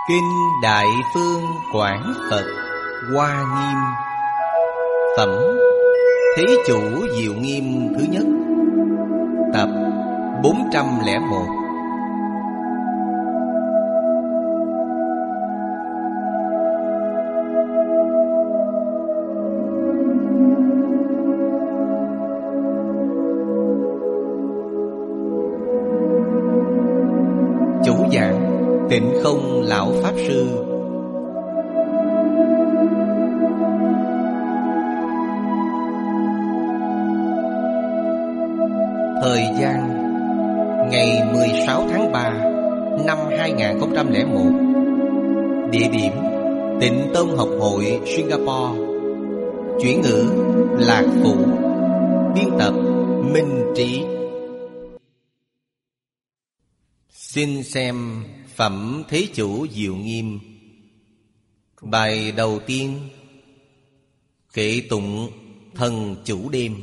Kinh Đại Phương Quảng Phật Hoa Nghiêm. Phẩm Thế Chủ Diệu Nghiêm thứ nhất. Tập 401. Chủ giảng Tịnh Không Lão Pháp Sư. Thời gian ngày 16 tháng 3 năm 2001. Địa điểm Tịnh Tông Học hội Singapore. Chuyển ngữ Lạc Phụ. Biên tập Minh Trí. Xin xem Phẩm Thế Chủ Diệu Nghiêm. Bài đầu tiên kệ tụng Thần Chủ Đêm.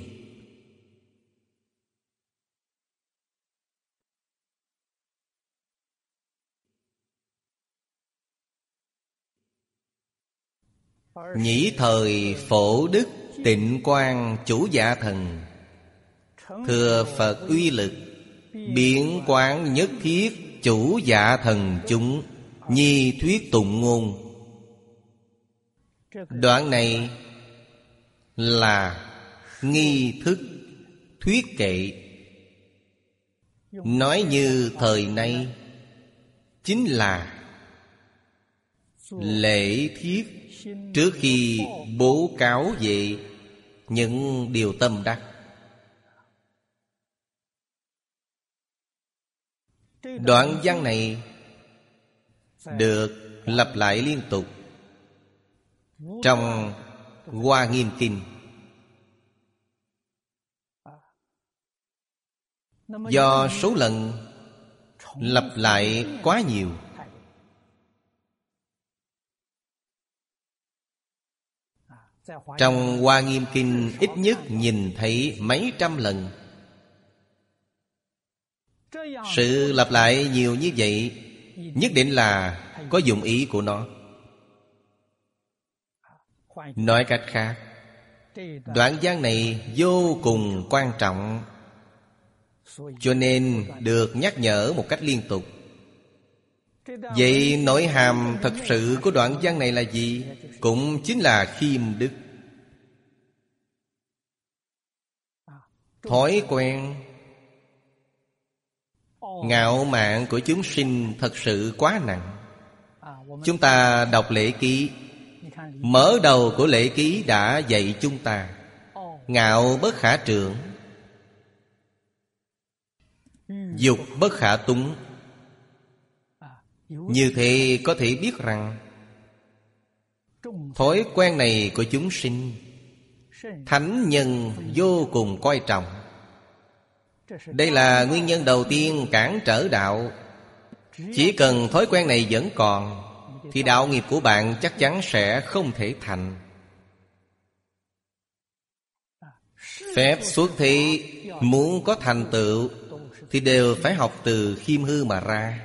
Nhĩ thời Phổ Đức Tịnh Quang Chủ Dạ Thần, thừa Phật uy lực, biến quán nhất thiết Chủ Dạ Thần chúng, nhi thuyết tụng ngôn. Đoạn này là nghi thức thuyết kệ. Nói như thời nay chính là lễ thiết trước khi bố cáo về những điều tâm đắc. Đoạn văn này được lặp lại liên tục trong Hoa Nghiêm Kinh. Do số lần lặp lại quá nhiều, trong Hoa Nghiêm Kinh ít nhất nhìn thấy mấy trăm lần. Sự lặp lại nhiều như vậy nhất định là có dụng ý của nó. Nói cách khác, đoạn văn này vô cùng quan trọng, cho nên được nhắc nhở một cách liên tục. Vậy nội hàm thật sự của đoạn văn này là gì? Cũng chính là khiêm đức. Thói quen ngạo mạn của chúng sinh thật sự quá nặng. Chúng ta đọc lễ ký, mở đầu của lễ ký đã dạy chúng ta ngạo bất khả trượng, dục bất khả túng. Như thế có thể biết rằng thói quen này của chúng sinh thánh nhân vô cùng coi trọng. Đây là nguyên nhân đầu tiên cản trở đạo. Chỉ cần thói quen này vẫn còn thì đạo nghiệp của bạn chắc chắn sẽ không thể thành. Phép xuất thế muốn có thành tựu thì đều phải học từ khiêm hư mà ra.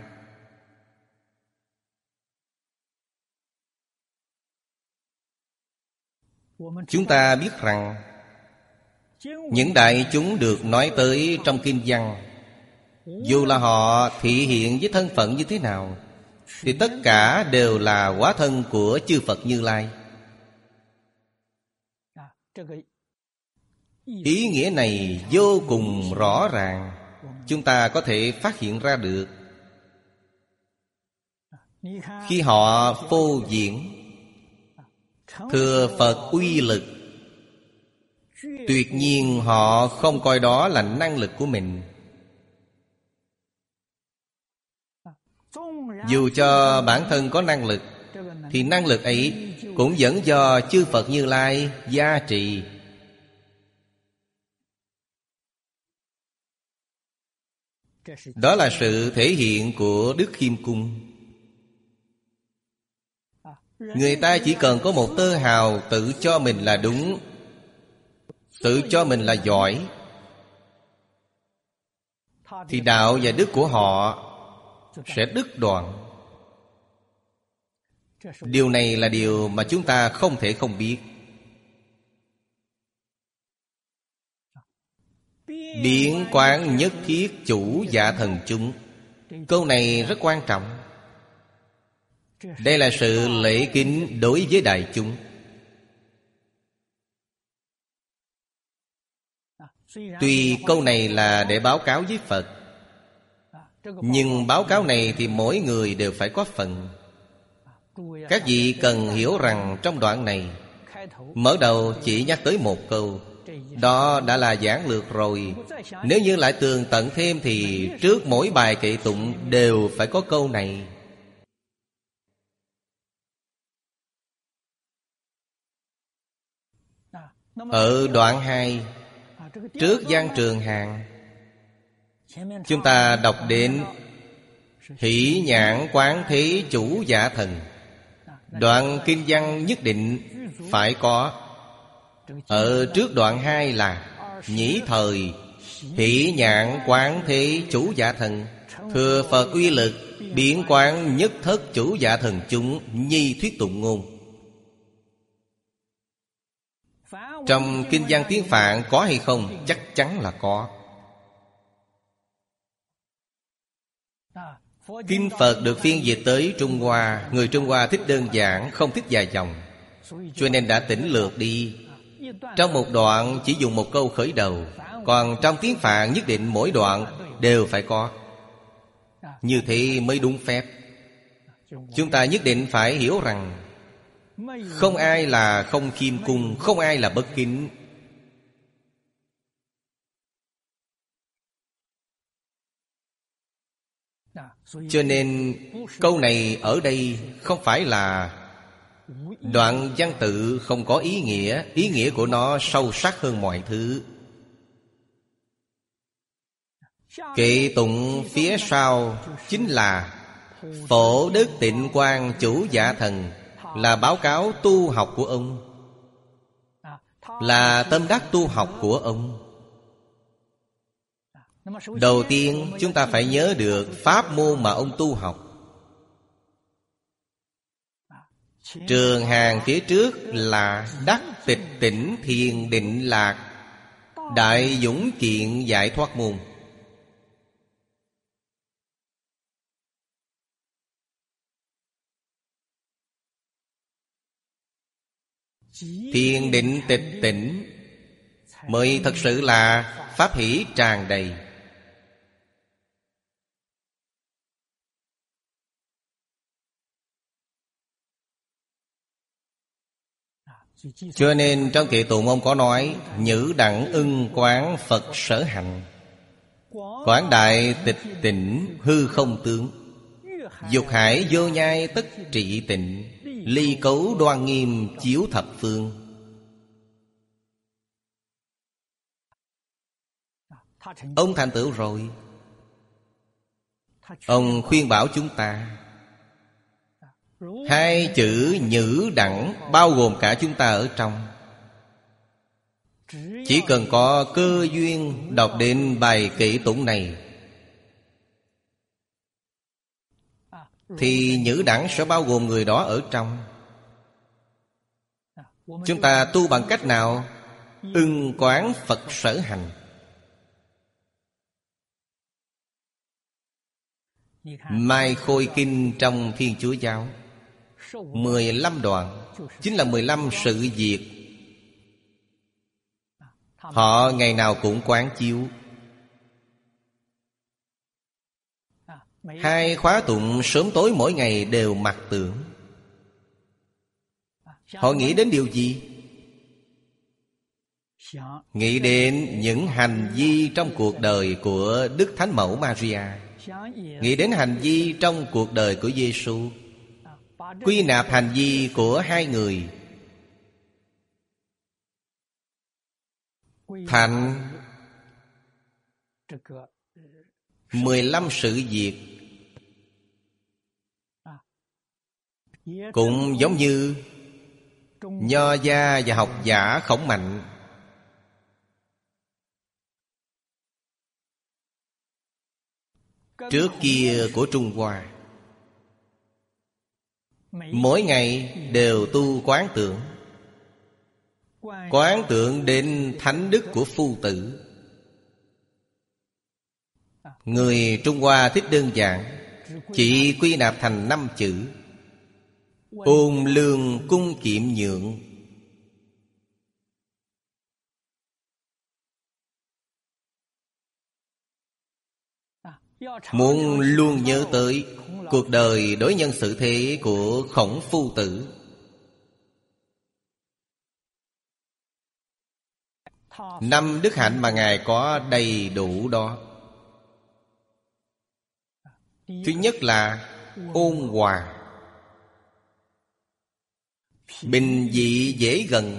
Chúng ta biết rằng những đại chúng được nói tới trong kinh văn, dù là họ thể hiện với thân phận như thế nào, thì tất cả đều là hóa thân của chư Phật Như Lai. Ý nghĩa này vô cùng rõ ràng, chúng ta có thể phát hiện ra được. Khi họ phô diễn thừa Phật uy lực, tuyệt nhiên họ không coi đó là năng lực của mình. Dù cho bản thân có năng lực, thì năng lực ấy cũng vẫn do chư Phật Như Lai gia trì. Đó là sự thể hiện của đức khiêm cung. Người ta chỉ cần có một tơ hào tự cho mình là đúng, tự cho mình là giỏi, thì đạo và đức của họ sẽ đứt đoạn. Điều này là điều mà chúng ta không thể không biết. Biến quán nhất thiết chủ dạ thần chúng. Câu này rất quan trọng. Đây là sự lễ kính đối với đại chúng. Tuy câu này là để báo cáo với Phật, nhưng báo cáo này thì mỗi người đều phải có phần. Các vị cần hiểu rằng trong đoạn này, mở đầu chỉ nhắc tới một câu, đó đã là giản lược rồi. Nếu như lại tường tận thêm thì trước mỗi bài kệ tụng đều phải có câu này. Ở đoạn 2, trước Giang Trường Hàng, chúng ta đọc đến hỷ nhãn quán thế chủ dạ thần. Đoạn kinh văn nhất định phải có. Ở trước đoạn 2 là nhĩ thời hỷ nhãn quán thế chủ dạ thần, thừa Phật uy lực, biến quán nhất thất chủ dạ thần chúng, nhi thuyết tụng ngôn. Trong kinh văn tiếng Phạn có hay không? Chắc chắn là có. Kinh Phật được phiên dịch tới Trung Hoa. Người Trung Hoa thích đơn giản, không thích dài dòng, cho nên đã tỉnh lược đi. Trong một đoạn chỉ dùng một câu khởi đầu. Còn trong tiếng Phạn nhất định mỗi đoạn đều phải có. Như thế mới đúng phép. Chúng ta nhất định phải hiểu rằng không ai là không khiêm cung, không ai là bất kính. Cho nên câu này ở đây không phải là đoạn văn tự không có ý nghĩa. Ý nghĩa của nó sâu sắc hơn mọi thứ. Kệ tụng phía sau chính là Phổ Đức Tịnh Quang chủ dạ thần, là báo cáo tu học của ông, là tâm đắc tu học của ông. Đầu tiên chúng ta phải nhớ được pháp môn mà ông tu học. Trường Hàng phía trước là đắc tịch tỉnh thiền định lạc, đại dũng kiện giải thoát môn. Thiền định tịch tỉnh mới thật sự là pháp hỷ tràn đầy. Cho nên trong kệ tụng ông có nói nhữ đẳng ưng quán Phật sở hành, quán đại tịch tỉnh hư không tướng, dục hải vô nhai tất trị tịnh, ly cấu đoan nghiêm chiếu thập phương. Ông thành tựu rồi. Ông khuyên bảo chúng ta. Hai chữ nhữ đẳng bao gồm cả chúng ta ở trong. Chỉ cần có cơ duyên đọc đến bài kệ tụng này thì nhữ đẳng sẽ bao gồm người đó ở trong. Chúng ta tu bằng cách nào? Ưng quán Phật sở hành. Mai Khôi Kinh trong Thiên Chúa Giáo 15 đoạn chính là 15 sự việc. Họ ngày nào cũng quán chiếu. 2 khóa tụng sớm tối mỗi ngày đều mặc tưởng. Họ nghĩ đến điều gì? Nghĩ đến những hành vi trong cuộc đời của Đức Thánh Mẫu Maria, nghĩ đến hành vi trong cuộc đời của Giêsu, quy nạp hành vi của hai người thành 15 sự việc. Cũng giống như Nho gia và học giả Khổng Mạnh trước kia của Trung Hoa. mỗi ngày đều tu quán tưởng. Quán tưởng đến thánh đức của phu tử. Người Trung Hoa thích đơn giản, chỉ quy nạp thành 5 chữ: ôn lương cung kiệm nhượng. Muốn luôn nhớ tới cuộc đời đối nhân xử thế của Khổng phu tử. Năm đức hạnh mà Ngài có đầy đủ đó. Thứ nhất là ôn hòa, bình dị dễ gần.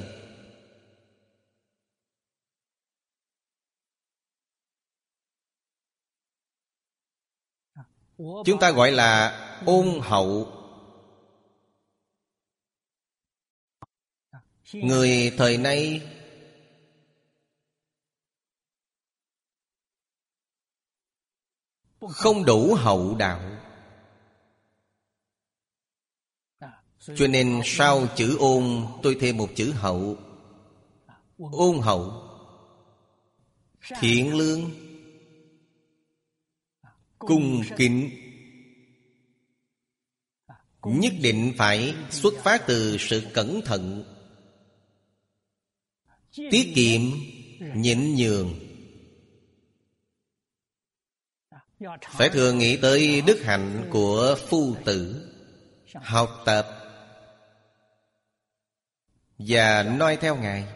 Chúng ta gọi là ôn hậu. Người thời nay không đủ hậu đạo, cho nên sau chữ ôn tôi thêm một chữ hậu. Ôn hậu, thiện lương, cung kính. Nhất định phải xuất phát từ sự cẩn thận, tiết kiệm, nhịn nhường. Phải thường nghĩ tới đức hạnh của phu tử, học tập và noi theo Ngài.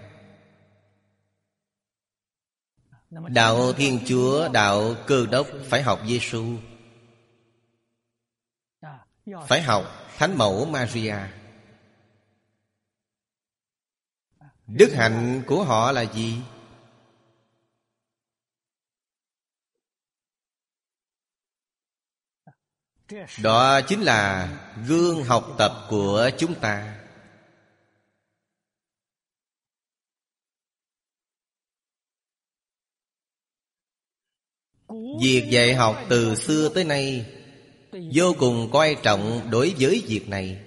Đạo Thiên Chúa, đạo Cơ Đốc phải học Giêsu, phải học Thánh Mẫu Maria. Đức hạnh của họ là gì? Đó chính là gương học tập của chúng ta. Việc dạy học từ xưa tới nay vô cùng coi trọng đối với việc này.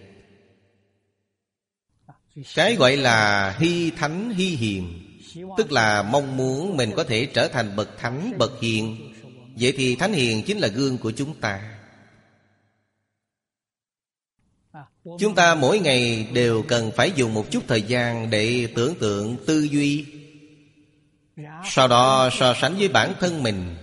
Cái gọi là hy thánh hy hiền, tức là mong muốn mình có thể trở thành bậc thánh, bậc hiền. Vậy thì thánh hiền chính là gương của chúng ta. Chúng ta mỗi ngày đều cần phải dùng một chút thời gian để tưởng tượng, tư duy, sau đó so sánh với bản thân mình.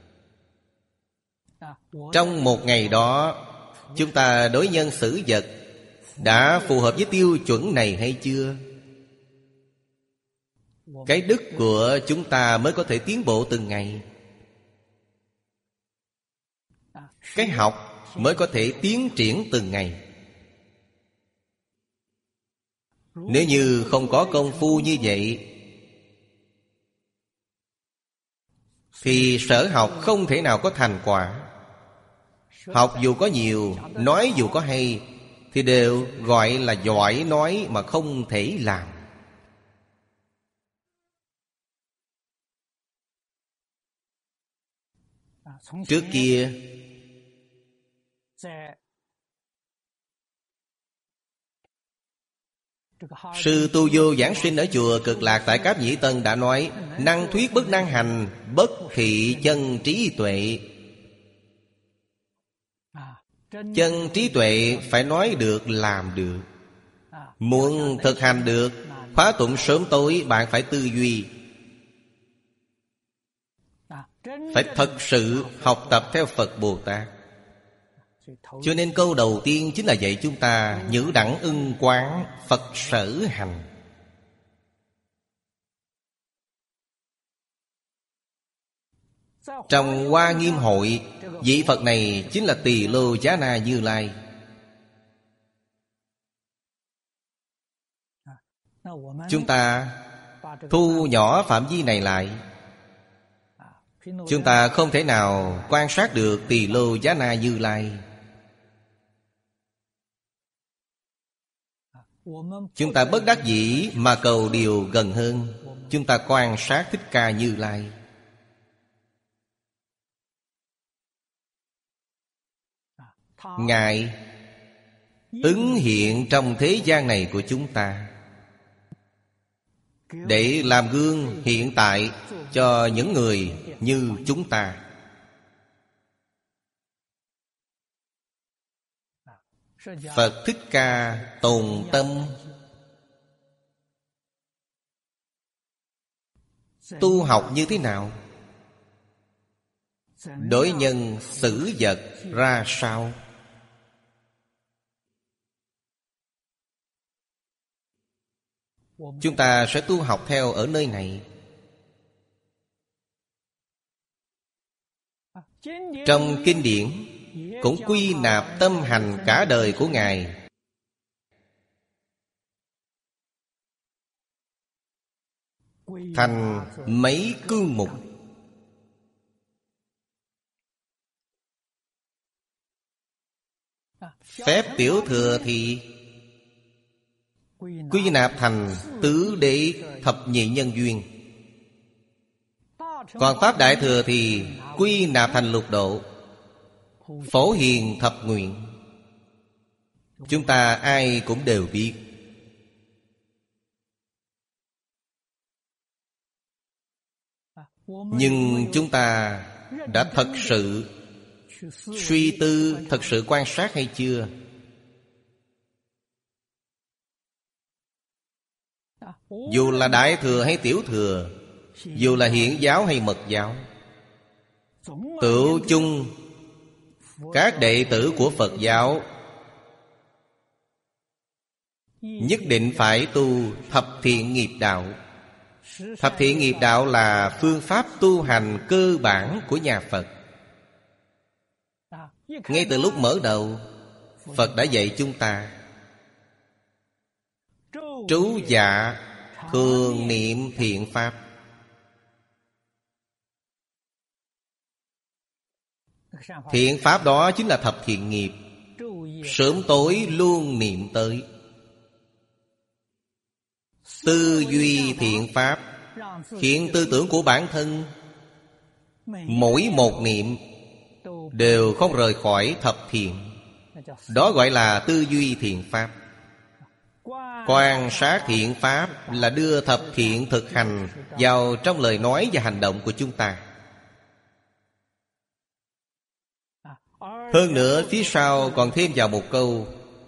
Trong một ngày đó, chúng ta đối nhân xử vật đã phù hợp với tiêu chuẩn này hay chưa? Cái đức của chúng ta mới có thể tiến bộ từng ngày. Cái học mới có thể tiến triển từng ngày. Nếu như không có công phu như vậy thì sở học không thể nào có thành quả. Học dù có nhiều, nói dù có hay, thì đều gọi là giỏi nói mà không thể làm. Trước kia Sư Tu Vô giảng sinh ở chùa Cực Lạc tại Cáp Nhĩ Tân đã nói: năng thuyết bất năng hành, bất thị chân trí tuệ. Chân trí tuệ phải nói được, làm được. Muốn thực hành được, khóa tụng sớm tối bạn phải tư duy, phải thật sự học tập theo Phật Bồ Tát. Cho nên câu đầu tiên chính là dạy chúng ta nhữ đẳng ưng quán, Phật sở hành. Trong Hoa Nghiêm Hội, vị Phật này chính là Tỳ Lô Giá Na Như Lai. Chúng ta thu nhỏ phạm vi này lại, chúng ta không thể nào quan sát được Tỳ Lô Giá Na Như Lai. Chúng ta bất đắc dĩ mà cầu điều gần hơn. Chúng ta quan sát Thích Ca Như Lai. Ngài ứng hiện trong thế gian này của chúng ta, để làm gương hiện tại cho những người như chúng ta. Phật Thích Ca tồn tâm tu học như thế nào? Đối nhân xử vật ra sao? Chúng ta sẽ tu học theo ở nơi này. Trong kinh điển cũng quy nạp tâm hành cả đời của Ngài thành mấy cương mục. Phép tiểu thừa thì quy nạp thành tứ đế thập nhị nhân duyên. Còn Pháp Đại Thừa thì quy nạp thành lục độ, phổ hiền thập nguyện. Chúng ta ai cũng đều biết. Nhưng chúng ta đã thật sự suy tư, thật sự quan sát hay chưa? Dù là Đại Thừa hay Tiểu Thừa, dù là Hiển giáo hay Mật giáo, tựu chung các đệ tử của Phật giáo nhất định phải tu thập thiện nghiệp đạo. Thập thiện nghiệp đạo là phương pháp tu hành cơ bản của nhà Phật. Ngay từ lúc mở đầu, Phật đã dạy chúng ta trú dạ thường niệm thiện pháp. Thiện pháp đó chính là thập thiện nghiệp, sớm tối luôn niệm tới. Tư duy thiện pháp khiến tư tưởng của bản thân mỗi một niệm đều không rời khỏi thập thiện. Đó gọi là tư duy thiện pháp. Quan sát thiện pháp là đưa thập thiện thực hành vào trong lời nói và hành động của chúng ta. Hơn nữa phía sau còn thêm vào một câu: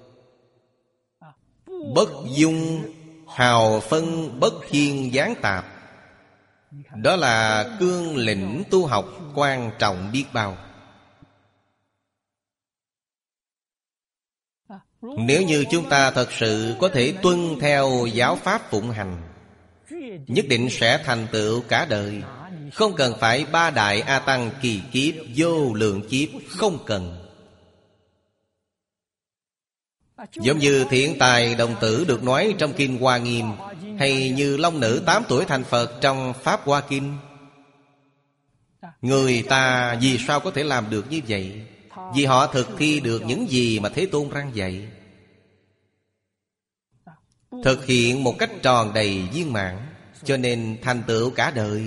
bất dung hào phân bất thiên gián tạp. Đó là cương lĩnh tu học quan trọng biết bao. Nếu như chúng ta thật sự có thể tuân theo giáo pháp phụng hành, nhất định sẽ thành tựu cả đời. Không cần phải ba đại A Tăng kỳ kiếp, vô lượng kiếp, không cần. Giống như Thiện Tài Đồng Tử được nói trong Kinh Hoa Nghiêm, hay như Long Nữ 8 tuổi thành Phật trong Pháp Hoa Kinh. Người ta vì sao có thể làm được như vậy? Vì họ thực thi được những gì mà Thế Tôn răng dạy, thực hiện một cách tròn đầy viên mãn, cho nên thành tựu cả đời.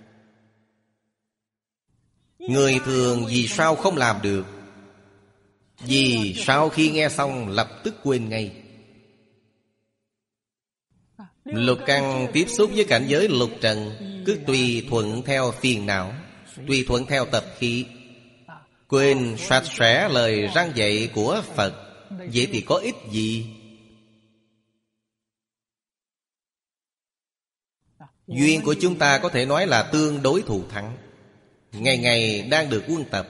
Người thường vì sao không làm được? Vì sau khi nghe xong lập tức quên ngay. Lục căn tiếp xúc với cảnh giới lục trần, cứ tùy thuận theo phiền não, tùy thuận theo tập khí, quên sạch sẽ lời răng dạy của Phật. Vậy thì có ích gì? Duyên của chúng ta có thể nói là tương đối thù thắng. Ngày ngày đang được quân tập,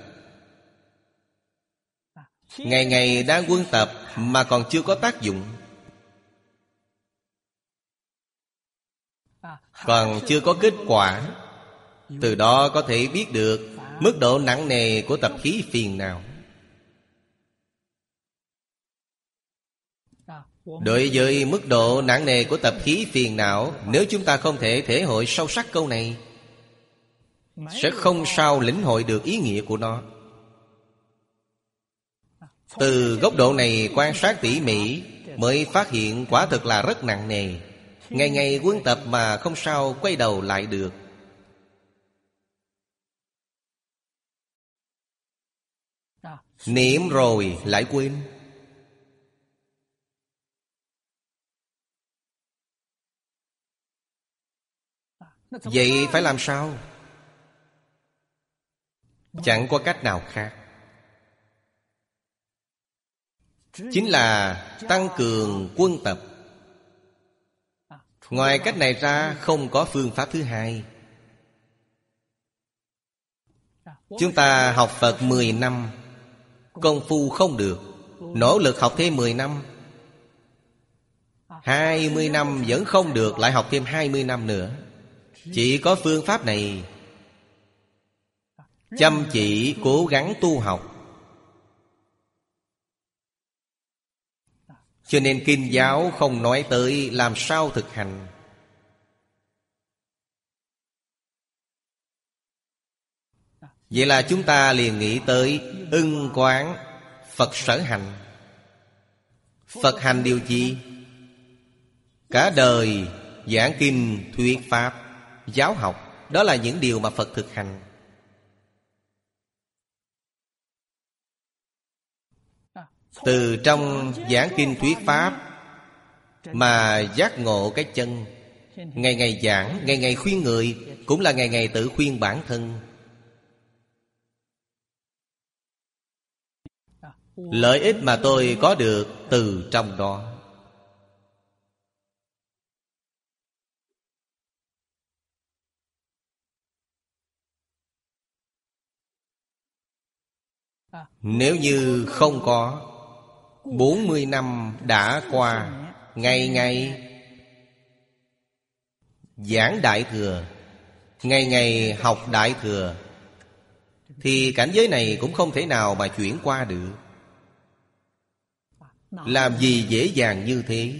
ngày ngày đang quân tập mà còn chưa có tác dụng, còn chưa có kết quả. Từ đó có thể biết được mức độ nặng nề của tập khí phiền não. Đối với mức độ nặng nề của tập khí phiền não, nếu chúng ta không thể thể hội sâu sắc câu này, sẽ không sao lĩnh hội được ý nghĩa của nó. Từ góc độ này quan sát tỉ mỉ, mới phát hiện quả thực là rất nặng nề. Ngày ngày quân tập mà không sao quay đầu lại được. Niệm rồi lại quên. Vậy phải làm sao? Chẳng có cách nào khác. Chính là tăng cường quân tập. Ngoài cách này ra không có phương pháp thứ hai. Chúng ta học Phật 10 năm, công phu không được, nỗ lực học thêm 10 năm, 20 năm vẫn không được, lại học thêm 20 năm nữa. Chỉ có phương pháp này, chăm chỉ cố gắng tu học. Cho nên kinh giáo không nói tới làm sao thực hành. Vậy là chúng ta liền nghĩ tới ưng quán Phật sở hành. Phật hành điều gì? Cả đời giảng kinh, thuyết pháp, giáo học. Đó là những điều mà Phật thực hành. Từ trong giảng kinh thuyết pháp mà giác ngộ cái chân. Ngày ngày giảng, ngày ngày khuyên người, cũng là ngày ngày tự khuyên bản thân. Lợi ích mà tôi có được từ trong đó. Nếu như không có, 40 năm đã qua, ngày ngày giảng Đại Thừa, ngày ngày học Đại Thừa, thì cảnh giới này cũng không thể nào mà chuyển qua được. Làm gì dễ dàng như thế?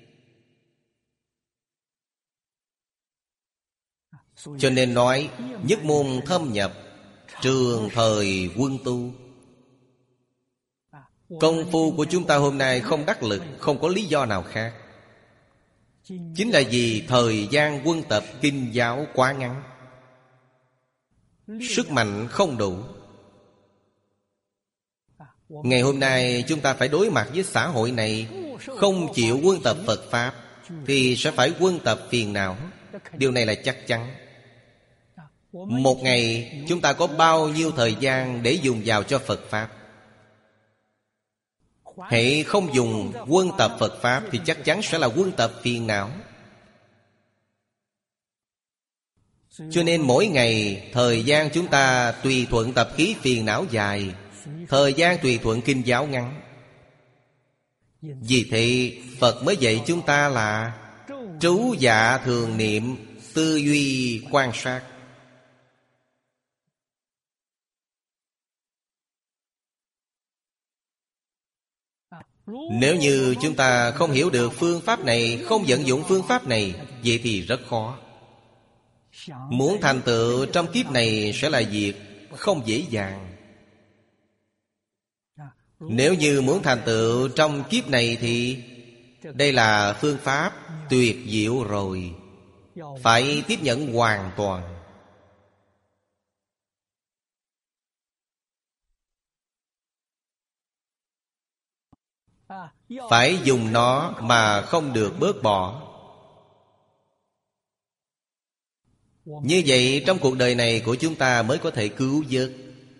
Cho nên nói nhất môn thâm nhập, trường thời quân tu. Công phu của chúng ta hôm nay không đắc lực, không có lý do nào khác. Chính là vì thời gian quân tập kinh giáo quá ngắn, sức mạnh không đủ. Ngày hôm nay chúng ta phải đối mặt với xã hội này, không chịu quân tập Phật Pháp thì sẽ phải quân tập phiền não. Điều này là chắc chắn. Một ngày chúng ta có bao nhiêu thời gian để dùng vào cho Phật Pháp? Hễ không dùng quân tập Phật Pháp thì chắc chắn sẽ là quân tập phiền não. Cho nên mỗi ngày thời gian chúng ta tùy thuận tập khí phiền não dài, thời gian tùy thuận kinh giáo ngắn. Vì thế Phật mới dạy chúng ta là trú dạ thường niệm, tư duy quan sát. Nếu như chúng ta không hiểu được phương pháp này, không vận dụng phương pháp này, vậy thì rất khó. Muốn thành tựu trong kiếp này sẽ là việc không dễ dàng. Nếu như muốn thành tựu trong kiếp này thì đây là phương pháp tuyệt diệu rồi, phải tiếp nhận hoàn toàn. Phải dùng nó mà không được bớt bỏ. Như vậy trong cuộc đời này của chúng ta mới có thể cứu vớt.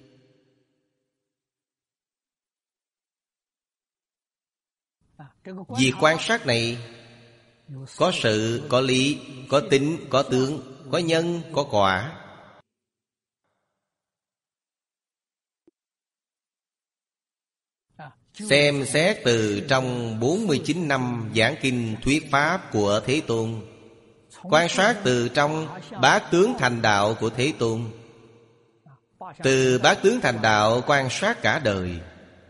Việc quan sát này có sự, có lý, có tính, có tướng, có nhân, có quả. Xem xét từ trong 49 năm giảng kinh thuyết pháp của Thế Tôn, quan sát từ trong bát tướng thành đạo của Thế Tôn, từ bát tướng thành đạo quan sát cả đời.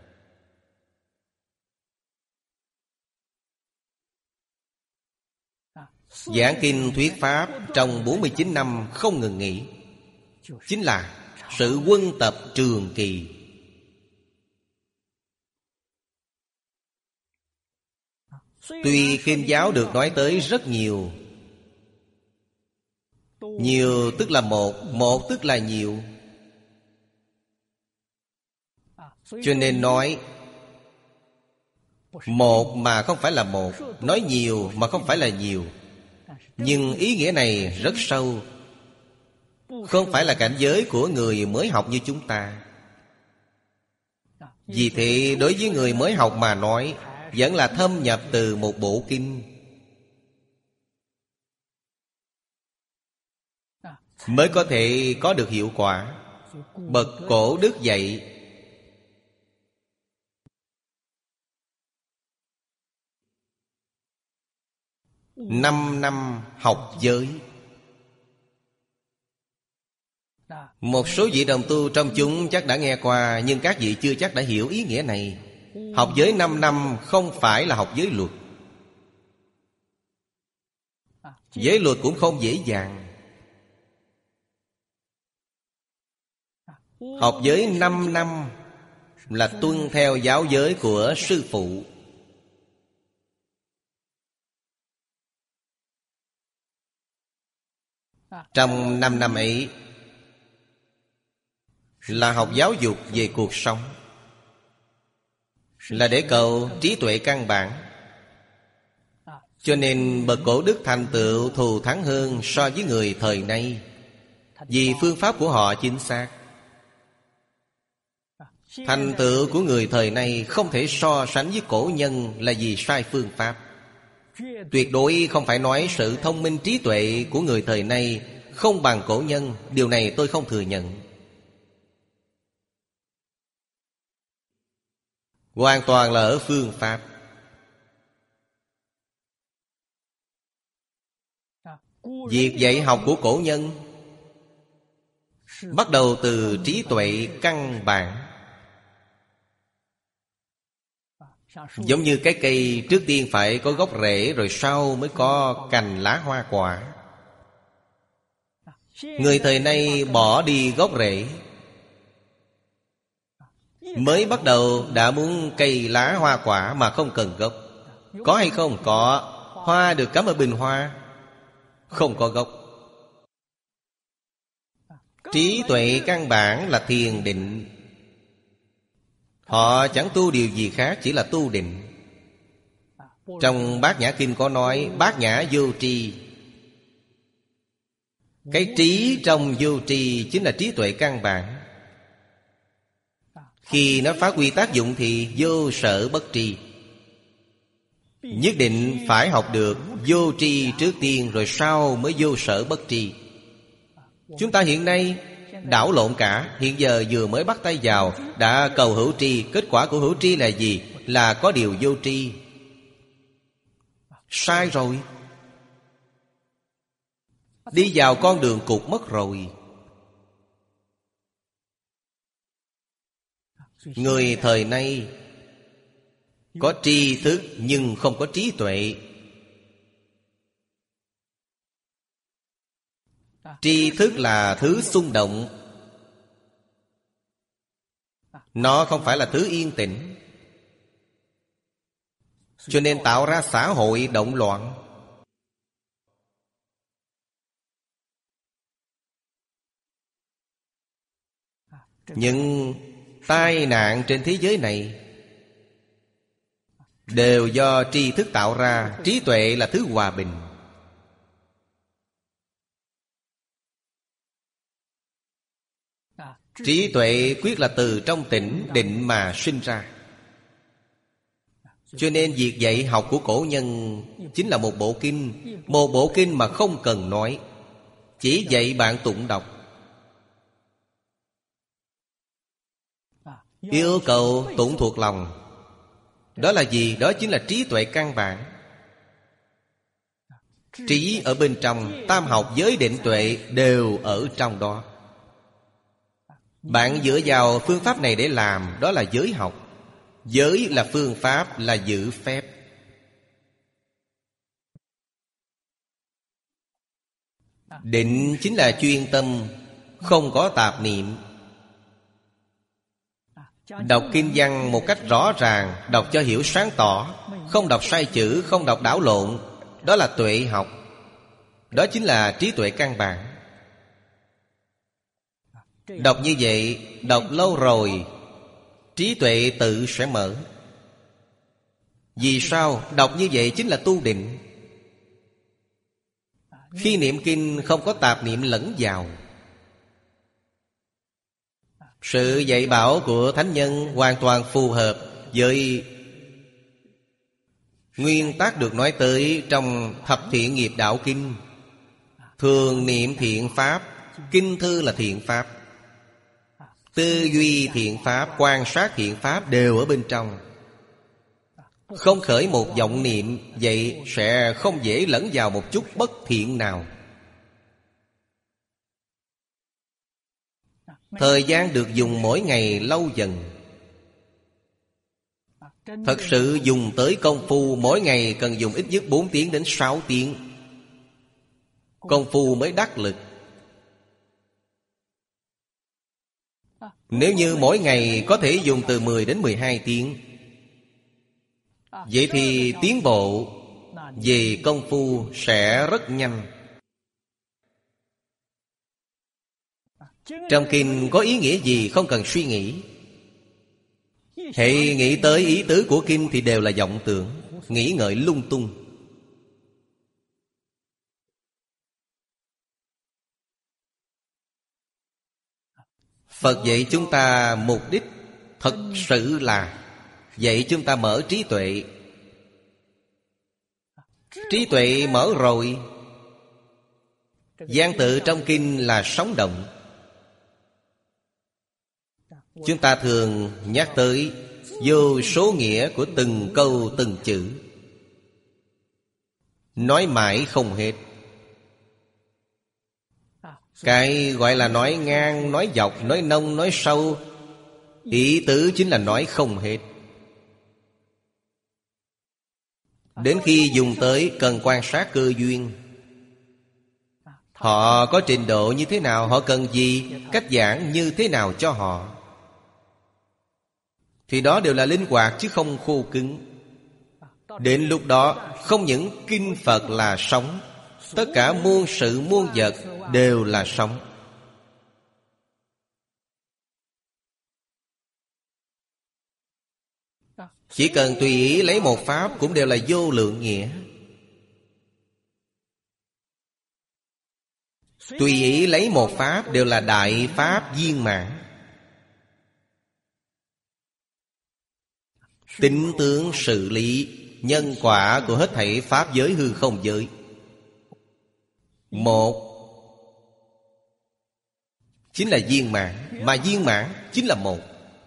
Giảng kinh thuyết pháp trong 49 năm không ngừng nghỉ, chính là sự quân tập trường kỳ. Tuy kinh giáo được nói tới rất nhiều, nhiều tức là một, một tức là nhiều. Cho nên nói một mà không phải là một, nói nhiều mà không phải là nhiều. Nhưng ý nghĩa này rất sâu, không phải là cảnh giới của người mới học như chúng ta. Vì thế đối với người mới học mà nói, vẫn là thâm nhập từ một bộ kinh mới có thể có được hiệu quả. Bậc cổ đức dạy 5 năm học giới. Một số vị đồng tu trong chúng chắc đã nghe qua, nhưng các vị chưa chắc đã hiểu ý nghĩa này. Học giới 5 năm không phải là học giới luật. Giới luật cũng không dễ dàng. Học giới 5 năm là tuân theo giáo giới của sư phụ. Trong 5 năm ấy là học giáo dục về cuộc sống, là để cầu trí tuệ căn bản. Cho nên bậc cổ đức thành tựu thù thắng hơn so với người thời nay, vì phương pháp của họ chính xác. Thành tựu của người thời nay không thể so sánh với cổ nhân là vì sai phương pháp. Tuyệt đối không phải nói sự thông minh trí tuệ của người thời nay không bằng cổ nhân. Điều này tôi không thừa nhận. Hoàn toàn là ở phương pháp. Việc dạy học của cổ nhân bắt đầu từ trí tuệ căn bản. Giống như cái cây trước tiên phải có gốc rễ, rồi sau mới có cành lá hoa quả. Người thời nay bỏ đi gốc rễ, mới bắt đầu đã muốn cây lá hoa quả mà không cần gốc. Có hay không? Có. Hoa được cắm ở bình hoa, không có gốc. Trí tuệ căn bản là thiền định. Họ chẳng tu điều gì khác, chỉ là tu định. Trong Bát Nhã Kinh có nói bát nhã vô tri. Cái trí trong vô tri chính là trí tuệ căn bản. Khi nó phát huy tác dụng thì vô sở bất tri. Nhất định phải học được vô tri trước tiên, rồi sau mới vô sở bất tri. Chúng ta hiện nay đảo lộn cả. Hiện giờ vừa mới bắt tay vào đã cầu hữu tri. Kết quả của hữu tri là gì? Là có điều vô tri. Sai rồi. Đi vào con đường cụt mất rồi. Người thời nay có tri thức nhưng không có trí tuệ. Tri thức là thứ xung động, nó không phải là thứ yên tĩnh. Cho nên tạo ra xã hội động loạn. Những tai nạn trên thế giới này đều do tri thức tạo ra. Trí tuệ là thứ hòa bình. Trí tuệ quyết là từ trong tĩnh định mà sinh ra. Cho nên việc dạy học của cổ nhân chính là một bộ kinh. Một bộ kinh mà không cần nói, chỉ dạy bạn tụng đọc. Yêu cầu tụng thuộc lòng. Đó là gì? Đó chính là trí tuệ căn bản. Trí ở bên trong, tam học giới định tuệ đều ở trong đó. Bạn dựa vào phương pháp này để làm, đó là giới học. Giới là phương pháp, là giữ phép. Định chính là chuyên tâm, không có tạp niệm. Đọc kinh văn một cách rõ ràng, đọc cho hiểu sáng tỏ, không đọc sai chữ, không đọc đảo lộn. Đó là tuệ học. Đó chính là trí tuệ căn bản. Đọc như vậy, đọc lâu rồi, trí tuệ tự sẽ mở. Vì sao? Đọc như vậy chính là tu định. Khi niệm kinh không có tạp niệm lẫn vào. Sự dạy bảo của thánh nhân hoàn toàn phù hợp với nguyên tắc được nói tới trong Thập Thiện Nghiệp Đạo Kinh. Thường niệm thiện pháp, kinh thư là thiện pháp, tư duy thiện pháp, quan sát thiện pháp đều ở bên trong. Không khởi một vọng niệm, vậy sẽ không dễ lẫn vào một chút bất thiện nào. Thời gian được dùng mỗi ngày lâu dần. Thật sự dùng tới công phu, mỗi ngày cần dùng ít nhất 4 tiếng đến 6 tiếng. Công phu mới đắc lực. Nếu như mỗi ngày có thể dùng từ 10 đến 12 tiếng, vậy thì tiến bộ về công phu sẽ rất nhanh. Trong kinh có ý nghĩa gì không cần suy nghĩ. Hãy nghĩ tới ý tứ của kinh thì đều là vọng tưởng, nghĩ ngợi lung tung. Phật dạy chúng ta mục đích thật sự là dạy chúng ta mở trí tuệ. Trí tuệ mở rồi, văn tự trong kinh là sống động. Chúng ta thường nhắc tới vô số nghĩa của từng câu từng chữ, nói mãi không hết. Cái gọi là nói ngang, nói dọc, nói nông, nói sâu, ý tứ chính là nói không hết. Đến khi dùng tới cần quan sát cơ duyên. Họ có trình độ như thế nào, họ cần gì, cách giảng như thế nào cho họ, thì đó đều là linh hoạt chứ không khô cứng. Đến lúc đó không những kinh Phật là sống, tất cả muôn sự muôn vật đều là sống. Chỉ cần tùy ý lấy một pháp cũng đều là vô lượng nghĩa. Tùy ý lấy một pháp đều là đại pháp viên mãn. Tính tướng sự lý nhân quả của hết thảy pháp giới hư không giới, một chính là viên mãn, mà viên mãn chính là một.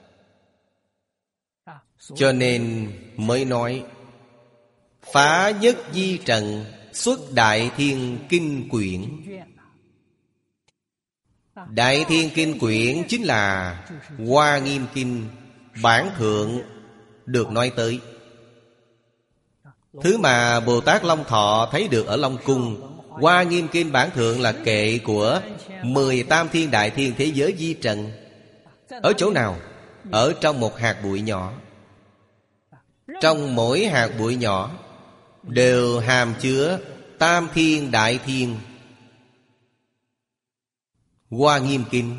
Cho nên mới nói phá nhất di trần, xuất đại thiên kinh quyển. Đại thiên kinh quyển chính là Hoa Nghiêm Kinh bản thượng được nói tới. Thứ mà Bồ Tát Long Thọ thấy được ở Long Cung. Hoa Nghiêm Kinh bản thượng là kệ của 18 thiên đại thiên thế giới di trần. Ở chỗ nào? Ở trong một hạt bụi nhỏ. Trong mỗi hạt bụi nhỏ đều hàm chứa tam thiên đại thiên. Hoa Nghiêm Kinh,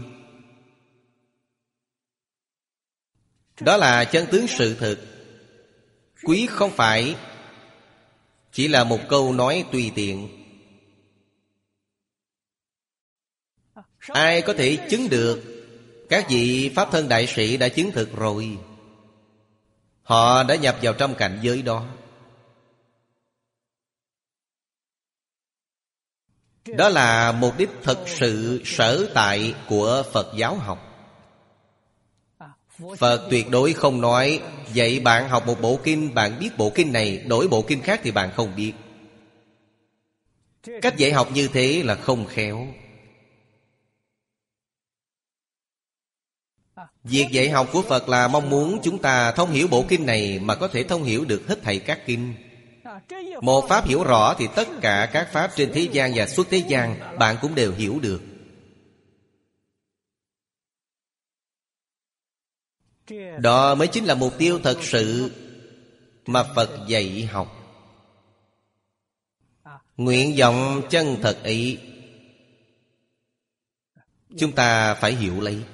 đó là chân tướng sự thực. Quý không phải chỉ là một câu nói tùy tiện. Ai có thể chứng được? Các vị Pháp Thân Đại Sĩ đã chứng thực rồi. Họ đã nhập vào trong cảnh giới đó. Đó là mục đích thực sự sở tại của Phật giáo học. Phật tuyệt đối không nói vậy bạn học một bộ kinh, bạn biết bộ kinh này, đổi bộ kinh khác thì bạn không biết. Cách dạy học như thế là không khéo. Việc dạy học của Phật là mong muốn chúng ta thông hiểu bộ kinh này mà có thể thông hiểu được hết thảy các kinh. Một pháp hiểu rõ thì tất cả các pháp trên thế gian và xuất thế gian bạn cũng đều hiểu được. Đó mới chính là mục tiêu thật sự mà Phật dạy học. Nguyện vọng chân thật ấy chúng ta phải hiểu lấy.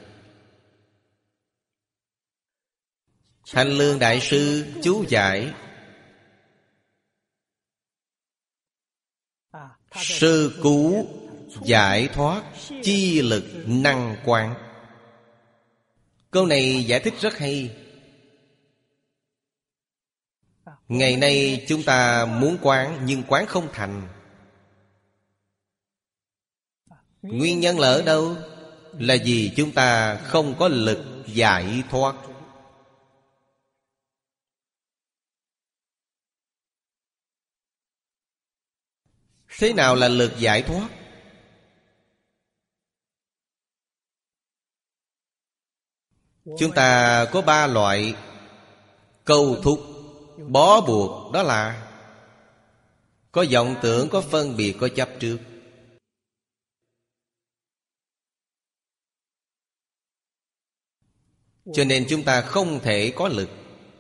Thanh Lương Đại Sư chú giải Sơ cứu giải thoát chi lực năng quán. Câu này giải thích rất hay. Ngày nay chúng ta muốn quán nhưng quán không thành. Nguyên nhân là ở đâu? Là vì chúng ta không có lực giải thoát. Thế nào là lực giải thoát? Chúng ta có 3 loại câu thúc, bó buộc. Đó là có vọng tưởng, có phân biệt, có chấp trước. Cho nên chúng ta không thể có lực.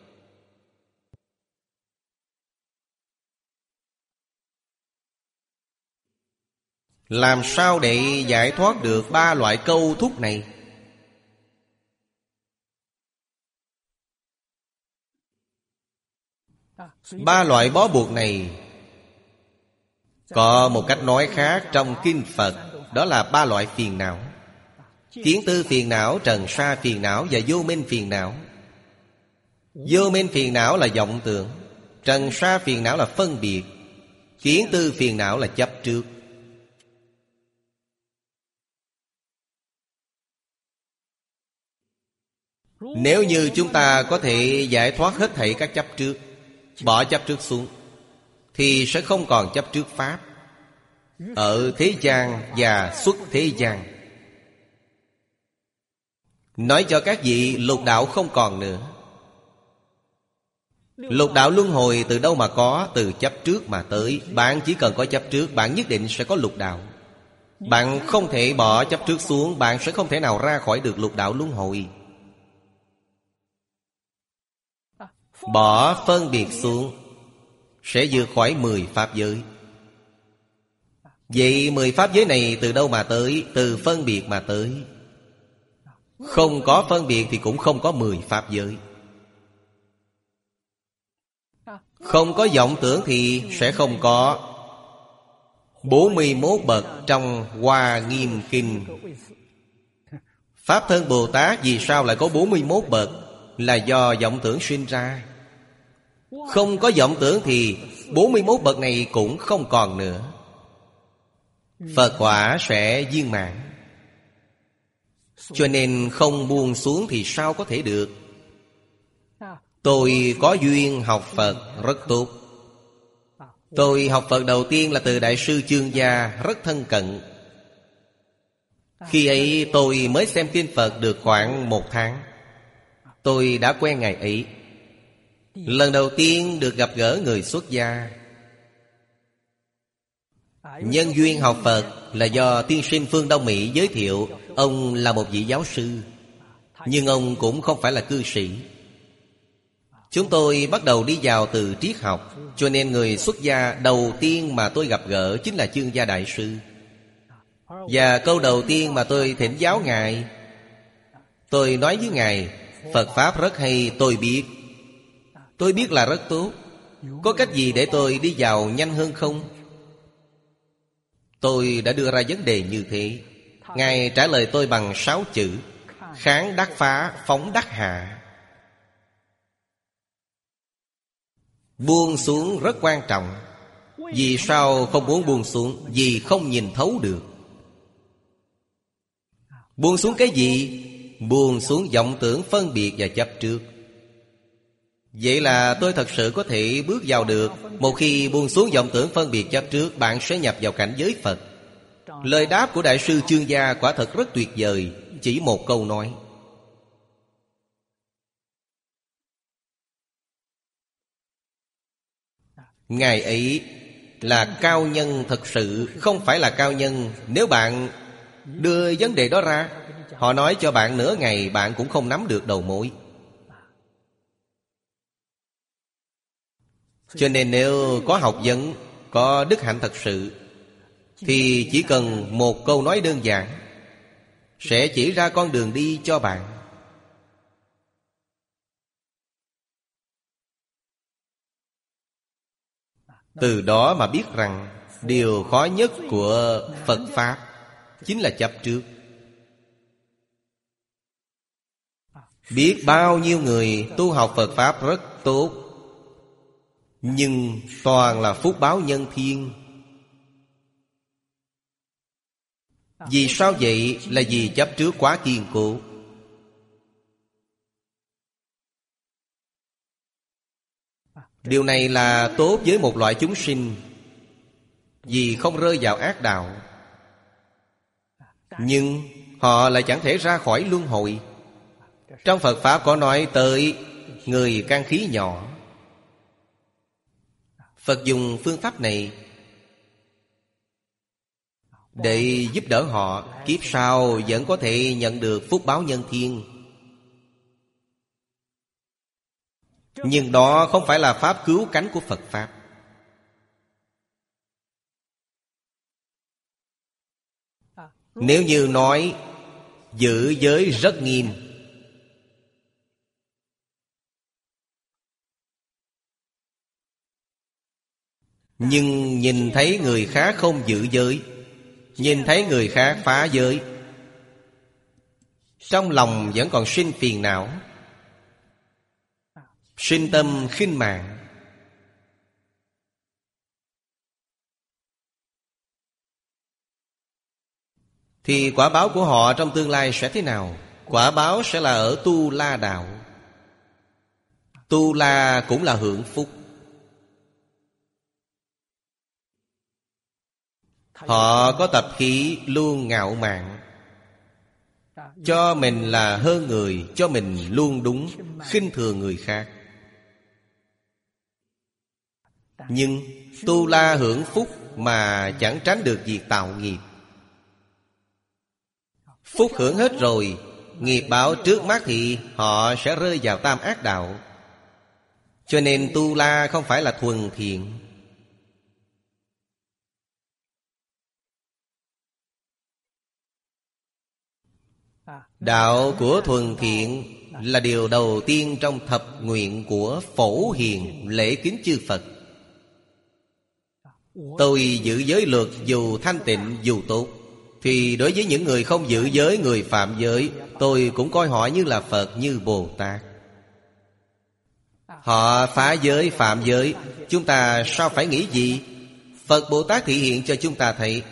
Làm sao để giải thoát được 3 loại câu thúc này? Ba loại bó buộc này có một cách nói khác trong kinh Phật. Đó là 3 loại phiền não: kiến tư phiền não, trần sa phiền não và vô minh phiền não. Vô minh phiền não là vọng tưởng, trần sa phiền não là phân biệt, kiến tư phiền não là chấp trước. Nếu như chúng ta có thể giải thoát hết thảy các chấp trước, bỏ chấp trước xuống, thì sẽ không còn chấp trước pháp ở thế gian và xuất thế gian. Nói cho các vị, lục đạo không còn nữa. Lục đạo luân hồi từ đâu mà có? Từ chấp trước mà tới. Bạn chỉ cần có chấp trước, bạn nhất định sẽ có lục đạo. Bạn không thể bỏ chấp trước xuống, bạn sẽ không thể nào ra khỏi được lục đạo luân hồi. Bỏ phân biệt xuống sẽ vượt khỏi 10 pháp giới. Vậy 10 pháp giới này từ đâu mà tới? Từ phân biệt mà tới. Không có phân biệt thì cũng không có 10 pháp giới. Không có vọng tưởng thì sẽ không có 41 bậc trong Hoa Nghiêm Kinh. Pháp Thân Bồ Tát vì sao lại có 41 bậc? Là do vọng tưởng sinh ra. Không có vọng tưởng thì 41 bậc này cũng không còn nữa. Phật quả sẽ viên mãn. Cho nên không buông xuống thì sao có thể được? Tôi có duyên học Phật rất tốt. Tôi học Phật đầu tiên là từ Đại sư Chương Gia, rất thân cận. Khi ấy tôi mới xem kinh Phật được khoảng 1 tháng. Tôi đã quen Ngài ấy. Lần đầu tiên được gặp gỡ người xuất gia. Nhân duyên học Phật là do tiên sinh Phương Đông Mỹ giới thiệu. Ông là một vị giáo sư, nhưng ông cũng không phải là cư sĩ. Chúng tôi bắt đầu đi vào từ triết học. Cho nên người xuất gia đầu tiên mà tôi gặp gỡ chính là Chương Gia Đại sư. Và câu đầu tiên mà tôi thỉnh giáo Ngài, tôi nói với Ngài: Phật Pháp rất hay, tôi biết là rất tốt. Có cách gì để tôi đi vào nhanh hơn không? Tôi đã đưa ra vấn đề như thế. Ngài trả lời tôi bằng 6 chữ: kháng đắc phá, phóng đắc hạ. Buông xuống rất quan trọng. Vì sao không muốn buông xuống? Vì không nhìn thấu được. Buông xuống cái gì? Buông xuống vọng tưởng, phân biệt và chấp trước. Vậy là tôi thật sự có thể bước vào được. Một khi buông xuống vọng tưởng, phân biệt, chấp trước, bạn sẽ nhập vào cảnh giới Phật. Lời đáp của Đại sư Chương Gia quả thật rất tuyệt vời. Chỉ một câu nói. Ngài ấy là cao nhân thật sự, không phải là cao nhân. Nếu bạn đưa vấn đề đó ra, họ nói cho bạn nửa ngày, bạn cũng không nắm được đầu mối. Cho nên nếu có học vấn, có đức hạnh thật sự, thì chỉ cần một câu nói đơn giản sẽ chỉ ra con đường đi cho bạn. Từ đó mà biết rằng Điều khó nhất của Phật Pháp chính là chấp trước. Biết bao nhiêu người tu học Phật Pháp rất tốt, nhưng toàn là phúc báo nhân thiên. Vì sao vậy? Là vì chấp trước quá kiên cố. Điều này là tốt với một loại chúng sinh, vì không rơi vào ác đạo. Nhưng họ lại chẳng thể ra khỏi luân hồi. Trong Phật Pháp có nói tới người căn khí nhỏ. Phật dùng phương pháp này để giúp đỡ họ kiếp sau vẫn có thể nhận được phúc báo nhân thiên. Nhưng đó không phải là pháp cứu cánh của Phật Pháp. Nếu như nói giữ giới rất nghiêm, nhưng nhìn thấy người khác không giữ giới, nhìn thấy người khác phá giới, trong lòng vẫn còn sinh phiền não, sinh tâm khinh mạng, thì quả báo của họ trong tương lai sẽ thế nào? Quả báo sẽ là ở Tu La đạo. Tu La cũng là hưởng phúc. Họ có tập khí luôn ngạo mạn, cho mình là hơn người, cho mình luôn đúng, khinh thường người khác. Nhưng Tu La hưởng phúc mà chẳng tránh được việc tạo nghiệp. Phúc hưởng hết rồi, nghiệp báo trước mắt thì họ sẽ rơi vào tam ác đạo. Cho nên Tu La không phải là thuần thiện. Đạo của thuần thiện là điều đầu tiên trong thập nguyện của Phổ Hiền lễ kính chư Phật. Tôi giữ giới luật dù thanh tịnh dù tốt, thì đối với những người không giữ giới, người phạm giới, tôi cũng coi họ như là Phật, như Bồ Tát. Họ phá giới, phạm giới, chúng ta sao phải nghĩ gì? Phật Bồ Tát thị hiện cho chúng ta thấy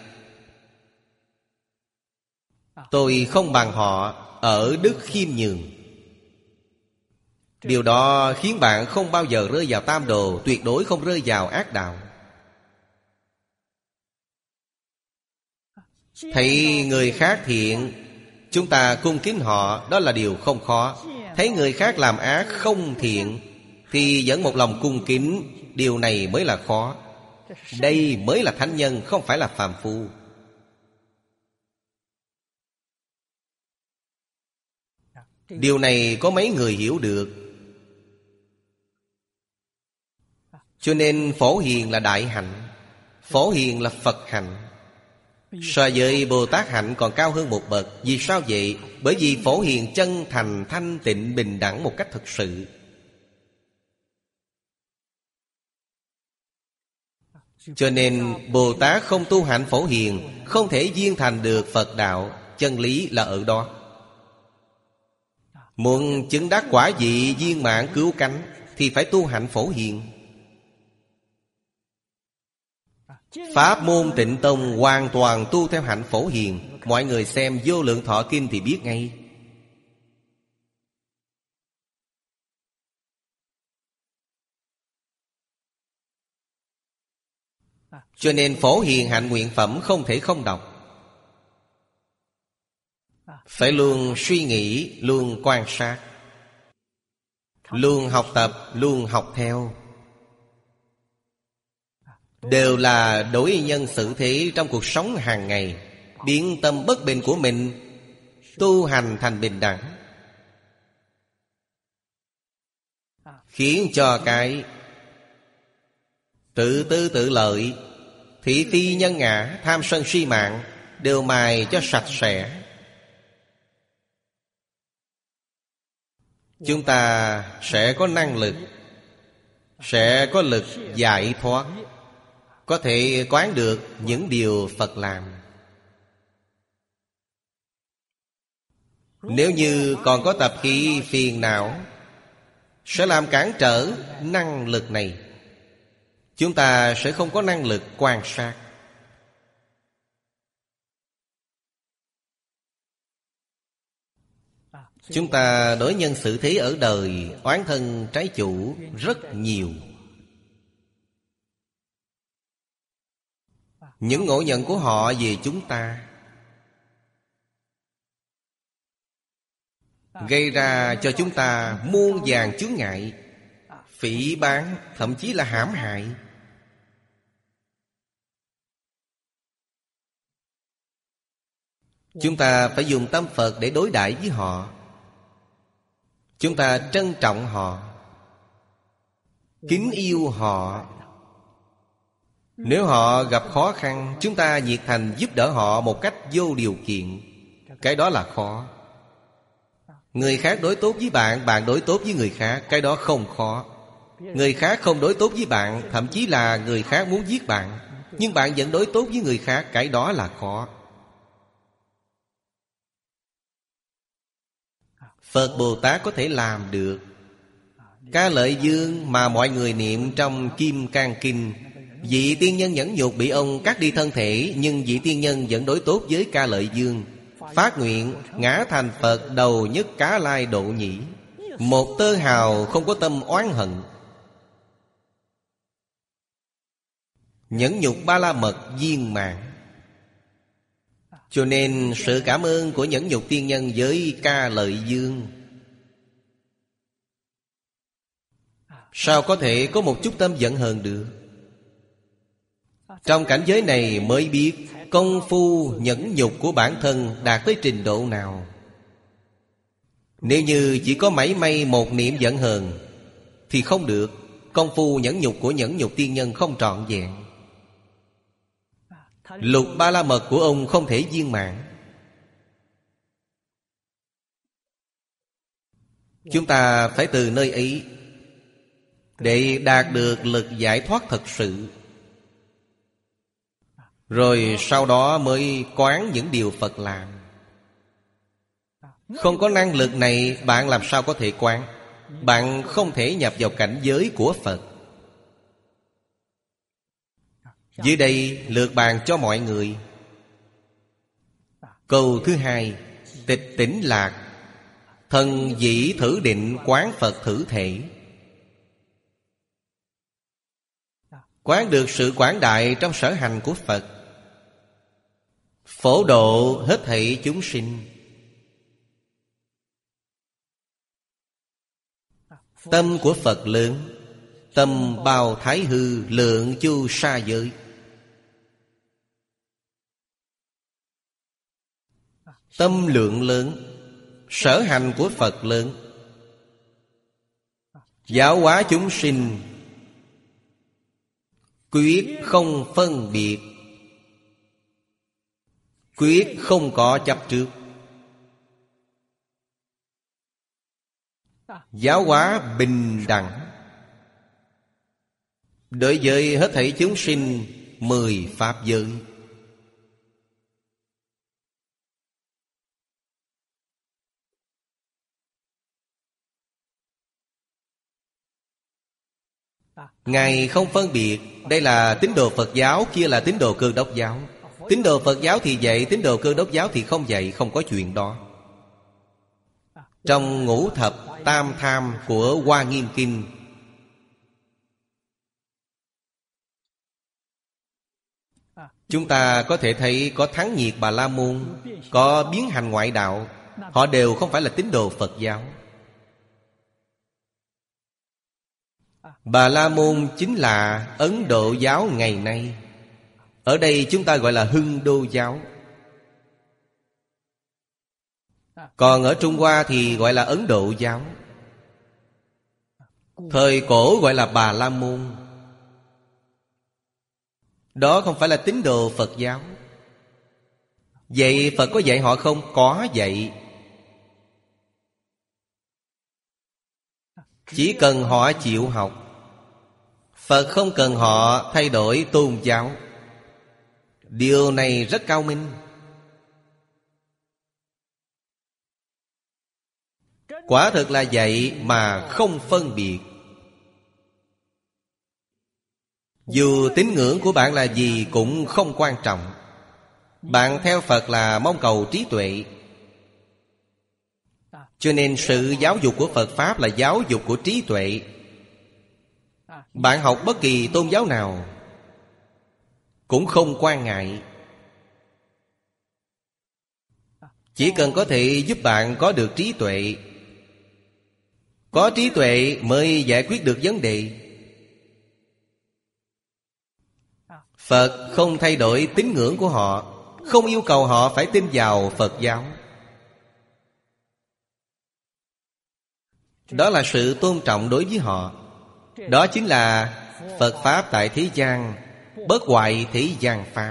tôi không bằng họ ở đức khiêm nhường. Điều đó khiến bạn không bao giờ rơi vào tam đồ, tuyệt đối không rơi vào ác đạo. Thấy người khác thiện, chúng ta cung kính họ, đó là điều không khó. Thấy người khác làm ác không thiện, thì vẫn một lòng cung kính, điều này mới là khó. Đây mới là thánh nhân, không phải là phàm phu. Điều này có mấy người hiểu được. Cho nên Phổ Hiền là đại hạnh, Phổ Hiền là Phật hạnh. So với Bồ Tát hạnh còn cao hơn một bậc. Vì sao vậy? Bởi vì Phổ Hiền chân thành, thanh tịnh, bình đẳng một cách thực sự. Cho nên Bồ Tát không tu hạnh Phổ Hiền, không thể viên thành được Phật đạo. Chân lý là ở đó. Muốn chứng đắc quả vị viên mãn cứu cánh thì phải tu hạnh Phổ Hiền. Pháp môn Tịnh Tông hoàn toàn tu theo hạnh Phổ Hiền. Mọi người xem Vô Lượng Thọ Kinh thì biết ngay. Cho nên Phổ Hiền hạnh nguyện phẩm không thể không đọc. Phải luôn suy nghĩ, luôn quan sát, luôn học tập, luôn học theo. Đều là đối nhân xử thế trong cuộc sống hàng ngày. Biến tâm bất bình của mình tu hành thành bình đẳng, khiến cho cái tự tư tự lợi, thị phi nhân ngã, tham sân si mạng đều mài cho sạch sẽ. Chúng ta sẽ có năng lực, sẽ có lực giải thoát, có thể quán được những điều Phật làm. Nếu như còn có tập khí phiền não sẽ làm cản trở năng lực này, chúng ta sẽ không có năng lực quan sát. Chúng ta đối nhân xử thế ở đời oán thân trái chủ rất nhiều. Những ngộ nhận của họ về chúng ta gây ra cho chúng ta muôn vàn chướng ngại, phỉ báng, thậm chí là hãm hại. Chúng ta phải dùng tâm Phật để đối đãi với họ. Chúng ta trân trọng họ, kính yêu họ. Nếu họ gặp khó khăn, chúng ta nhiệt thành giúp đỡ họ một cách vô điều kiện. Cái đó là khó. Người khác đối tốt với bạn, bạn đối tốt với người khác, cái đó không khó. Người khác không đối tốt với bạn, thậm chí là người khác muốn giết bạn, nhưng bạn vẫn đối tốt với người khác, cái đó là khó. Phật Bồ Tát có thể làm được. Ca Lợi Dương mà mọi người niệm trong Kim Cang Kinh, vị tiên nhân nhẫn nhục bị ông cắt đi thân thể, nhưng vị tiên nhân vẫn đối tốt với Ca Lợi Dương, phát nguyện ngã thành Phật đầu nhất Cá Lai độ nhĩ, một tơ hào không có tâm oán hận. Nhẫn nhục Ba La Mật viên mãn. Cho nên sự cảm ơn của nhẫn nhục tiên nhân với Ca Lợi Dương, sao có thể có một chút tâm giận hờn được? Trong cảnh giới này mới biết công phu nhẫn nhục của bản thân đạt tới trình độ nào. Nếu như chỉ có mảy may một niệm giận hờn thì không được. Công phu nhẫn nhục của nhẫn nhục tiên nhân không trọn vẹn. Lục Ba La Mật của ông không thể viên mãn. Chúng ta phải từ nơi ấy để đạt được lực giải thoát thật sự, rồi sau đó mới quán những điều Phật làm. Không có năng lực này, bạn làm sao có thể quán? Bạn không thể nhập vào cảnh giới của Phật. Dưới đây lược bàn cho mọi người. Câu thứ hai: tịch tỉnh lạc, thần dĩ thử định quán Phật thử thể. Quán được sự quảng đại trong sở hành của Phật, phổ độ hết thảy chúng sinh. Tâm của Phật lớn, tâm bao thái hư, lượng chu sa giới. Tâm lượng lớn, sở hành của Phật lớn. Giáo hóa chúng sinh, quyết không phân biệt, quyết không có chấp trước. Giáo hóa bình đẳng đối với hết thảy chúng sinh 10 pháp giới. Ngài không phân biệt. Đây là tín đồ Phật giáo, kia là tín đồ Cơ Đốc giáo. Tín đồ Phật giáo thì dạy, tín đồ Cơ Đốc giáo thì không dạy. Không có chuyện đó. Trong Ngũ Thập Tam Tham của Hoa Nghiêm Kinh, chúng ta có thể thấy có Thắng Nhiệt Bà La Môn, có Biến Hành Ngoại Đạo. Họ đều không phải là tín đồ Phật giáo. Bà La Môn chính là Ấn Độ giáo ngày nay. Ở đây chúng ta gọi là Hưng Đô giáo. Còn ở Trung Hoa thì gọi là Ấn Độ giáo. Thời cổ gọi là Bà La Môn. Đó không phải là tín đồ Phật giáo. Vậy Phật có dạy họ không? Có dạy. Chỉ cần họ chịu học, Phật không cần họ thay đổi tôn giáo. Điều này rất cao minh. Quả thực là vậy mà không phân biệt. Dù tín ngưỡng của bạn là gì cũng không quan trọng. Bạn theo Phật là mong cầu trí tuệ. Cho nên sự giáo dục của Phật Pháp là giáo dục của trí tuệ. Bạn học bất kỳ tôn giáo nào cũng không quan ngại. Chỉ cần có thể giúp bạn có được trí tuệ. Có trí tuệ mới giải quyết được vấn đề. Phật không thay đổi tín ngưỡng của họ, không yêu cầu họ phải tin vào Phật giáo. Đó là sự tôn trọng đối với họ. Đó chính là Phật Pháp tại thế gian, bất hoại thế gian Pháp.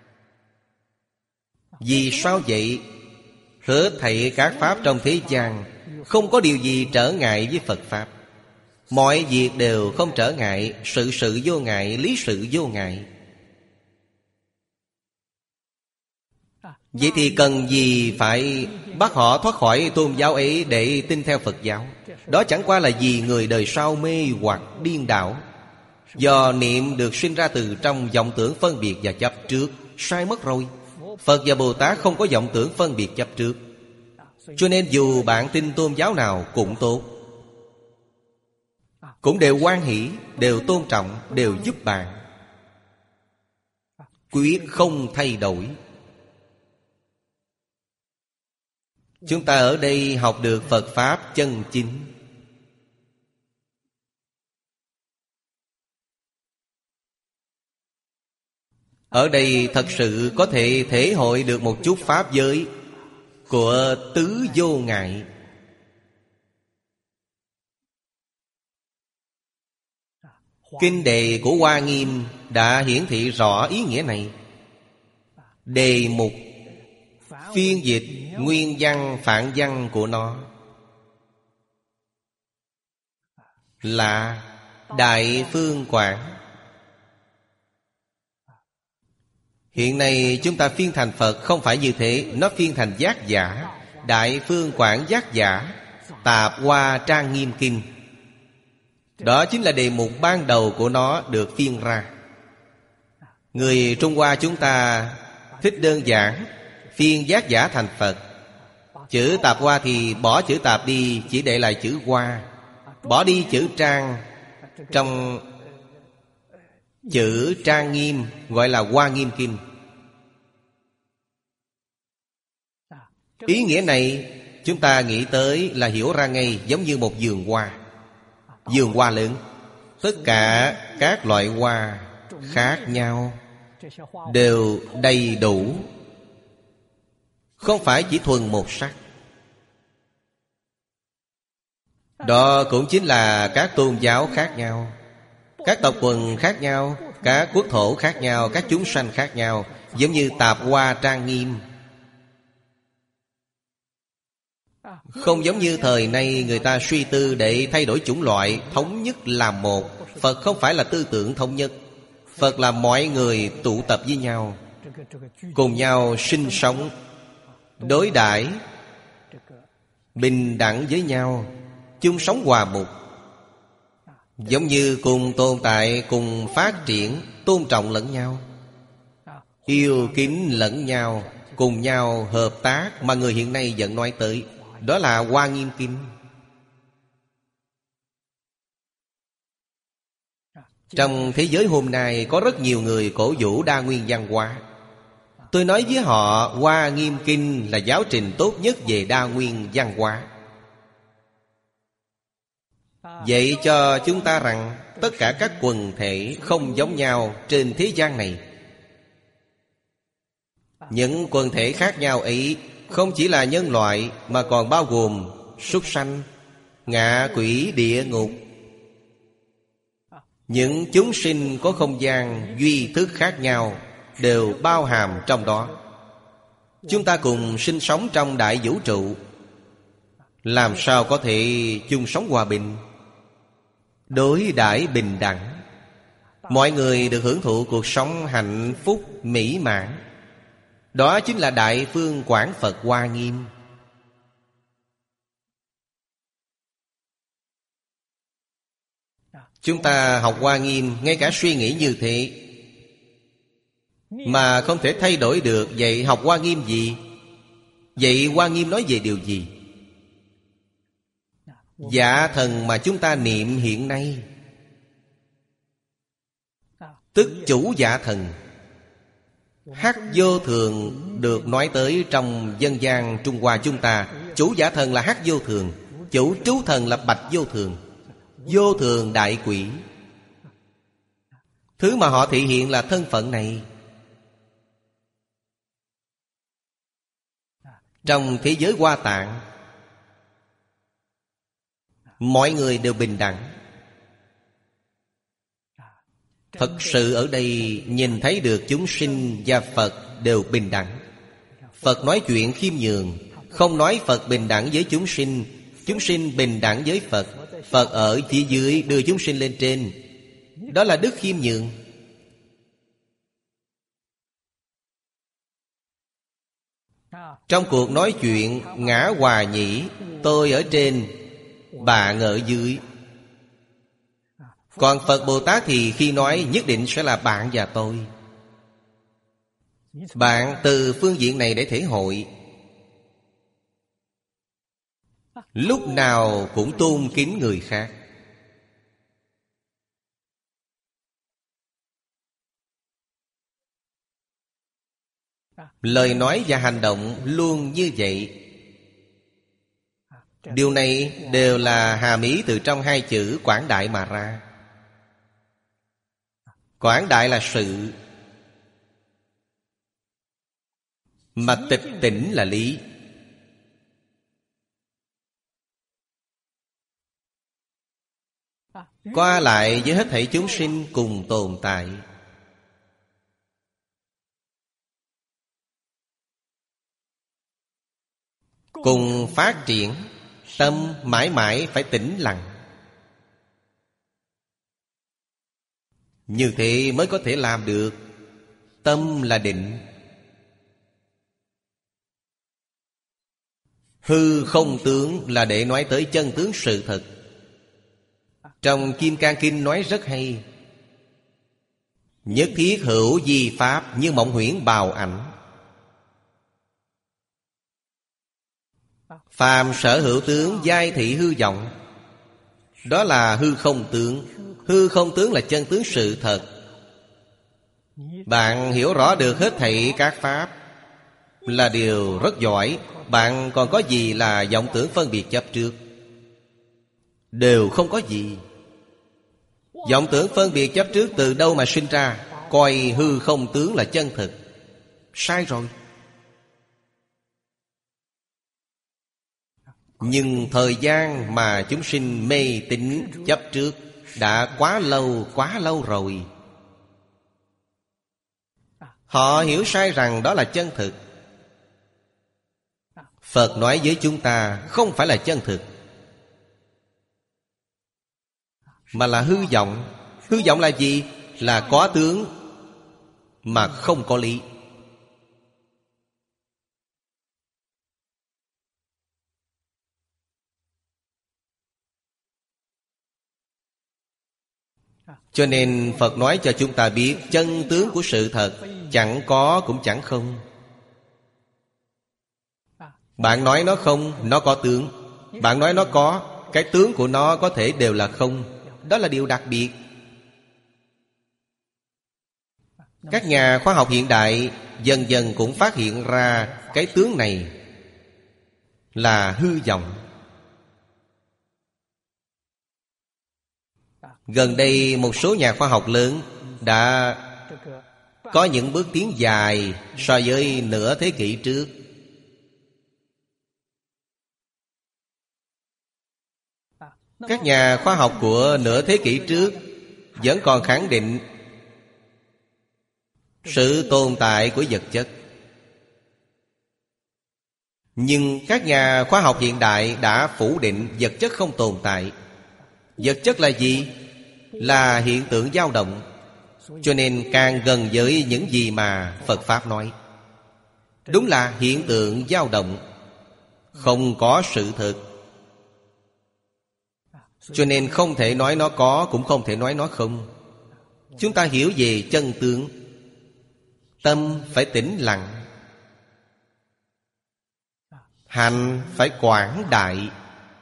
Vì sao vậy? Hết thảy các Pháp trong thế gian không có điều gì trở ngại với Phật Pháp. Mọi việc đều không trở ngại. Sự sự vô ngại, lý sự vô ngại. Vậy thì cần gì phải bắt họ thoát khỏi tôn giáo ấy để tin theo Phật giáo? Đó chẳng qua là vì người đời sau mê hoặc điên đảo. Do niệm được sinh ra từ trong vọng tưởng phân biệt và chấp trước. Sai mất rồi. Phật và Bồ Tát không có vọng tưởng phân biệt chấp trước. Cho nên dù bạn tin tôn giáo nào cũng tốt, cũng đều hoan hỷ, đều tôn trọng, đều giúp bạn. Quyết không thay đổi. Chúng ta ở đây học được Phật Pháp chân chính. Ở đây thật sự có thể thể hội được một chút Pháp giới của tứ vô ngại. Kinh đề của Hoa Nghiêm đã hiển thị rõ ý nghĩa này. Đề mục, phiên dịch, nguyên văn, phạn văn của nó là Đại Phương Quảng. Hiện nay chúng ta phiên thành Phật không phải như thế. Nó phiên thành Giác Giả. Đại Phương Quảng Giác Giả, Tạp Hoa Trang Nghiêm Kinh. Đó chính là đề mục ban đầu của nó được phiên ra. Người Trung Hoa chúng ta thích đơn giản, phiên Giác Giả thành Phật. Chữ Tạp Hoa thì bỏ chữ Tạp đi, chỉ để lại chữ Hoa. Bỏ đi chữ Trang. Trong chữ Trang Nghiêm gọi là Hoa Nghiêm Kinh. Ý nghĩa này chúng ta nghĩ tới là hiểu ra ngay, giống như một vườn hoa. Vườn hoa lớn, tất cả các loại hoa khác nhau đều đầy đủ, không phải chỉ thuần một sắc. Đó cũng chính là các tôn giáo khác nhau, các tộc quần khác nhau, các quốc thổ khác nhau, các chúng sanh khác nhau. Giống như Tạp Hoa Trang Nghiêm. Không giống như thời nay người ta suy tư để thay đổi chủng loại, thống nhất làm một. Phật không phải là tư tưởng thống nhất. Phật là mọi người tụ tập với nhau, cùng nhau sinh sống, đối đãi bình đẳng với nhau, chung sống hòa mục. Giống như cùng tồn tại, cùng phát triển, tôn trọng lẫn nhau, yêu kính lẫn nhau, cùng nhau hợp tác mà người hiện nay vẫn nói tới. Đó là Hoa Nghiêm Kinh. Trong thế giới hôm nay có rất nhiều người cổ vũ đa nguyên văn hóa. Tôi nói với họ Hoa Nghiêm Kinh là giáo trình tốt nhất về đa nguyên văn hóa. Vậy cho chúng ta rằng tất cả các quần thể không giống nhau trên thế gian này. Những quần thể khác nhau ấy không chỉ là nhân loại mà còn bao gồm súc sanh, ngạ quỷ, địa ngục. Những chúng sinh có không gian duy thức khác nhau đều bao hàm trong đó. Chúng ta cùng sinh sống trong đại vũ trụ, làm sao có thể chung sống hòa bình, đối đãi bình đẳng? Mọi người được hưởng thụ cuộc sống hạnh phúc mỹ mãn. Đó chính là Đại Phương Quảng Phật Hoa Nghiêm. Chúng ta học Hoa Nghiêm, ngay cả suy nghĩ như thế mà không thể thay đổi được. Vậy học Hoa Nghiêm gì? Vậy Hoa Nghiêm nói về điều gì? Dạ thần mà chúng ta niệm hiện nay, tức chủ dạ thần. Hắc vô thường được nói tới trong dân gian Trung Hoa chúng ta. Chủ dạ thần là Hắc vô thường, chủ trú thần là Bạch vô thường. Vô thường đại quỷ. Thứ mà họ thị hiện là thân phận này. Trong thế giới Hoa Tạng, mọi người đều bình đẳng. Thật sự ở đây nhìn thấy được chúng sinh và Phật đều bình đẳng. Phật nói chuyện khiêm nhường, không nói Phật bình đẳng với chúng sinh. Chúng sinh bình đẳng với Phật. Phật ở phía dưới đưa chúng sinh lên trên. Đó là đức khiêm nhường. Trong cuộc nói chuyện ngã hòa nhĩ, tôi ở trên, bạn ở dưới. Còn Phật Bồ Tát thì khi nói nhất định sẽ là bạn và tôi. Bạn từ phương diện này để thể hội. Lúc nào cũng tôn kính người khác. Lời nói và hành động luôn như vậy. Điều này đều là hàm ý từ trong hai chữ quảng đại mà ra. Quảng đại là sự, mà tịch tỉnh là lý. Qua lại với hết thảy chúng sinh cùng tồn tại. Cùng phát triển. Tâm mãi mãi phải tĩnh lặng. Như thế mới có thể làm được. Tâm là định. Hư không tướng là để nói tới chân tướng sự thật. Trong Kim Cang Kinh nói rất hay. Nhất thiết hữu di pháp, như mộng huyễn bào ảnh. Phàm sở hữu tướng, giai thị hư vọng. Đó là hư không tướng. Hư không tướng là chân tướng sự thật. Bạn hiểu rõ được hết thảy các pháp là điều rất giỏi. Bạn còn có gì là vọng tưởng phân biệt chấp trước? Đều không có gì. Vọng tưởng phân biệt chấp trước từ đâu mà sinh ra? Coi hư không tướng là chân thực. Sai rồi. Nhưng thời gian mà chúng sinh mê tín chấp trước đã quá lâu rồi. Họ hiểu sai rằng đó là chân thực. Phật nói với chúng ta không phải là chân thực, mà là hư vọng. Hư vọng là gì? Là có tướng mà không có lý. Cho nên Phật nói cho chúng ta biết chân tướng của sự thật chẳng có cũng chẳng không. Bạn nói nó không, nó có tướng. Bạn nói nó có, cái tướng của nó có thể đều là không. Đó là điều đặc biệt. Các nhà khoa học hiện đại dần dần cũng phát hiện ra cái tướng này là hư vọng. Gần đây một số nhà khoa học lớn đã có những bước tiến dài so với nửa thế kỷ trước. Các nhà khoa học của nửa thế kỷ trước vẫn còn khẳng định sự tồn tại của vật chất. Nhưng các nhà khoa học hiện đại đã phủ định vật chất không tồn tại. Vật chất là gì? Là hiện tượng dao động. Cho nên càng gần với những gì mà Phật Pháp nói. Đúng là hiện tượng dao động, không có sự thực. Cho nên không thể nói nó có, cũng không thể nói nó không. Chúng ta hiểu về chân tướng, tâm phải tĩnh lặng, hành phải quảng đại.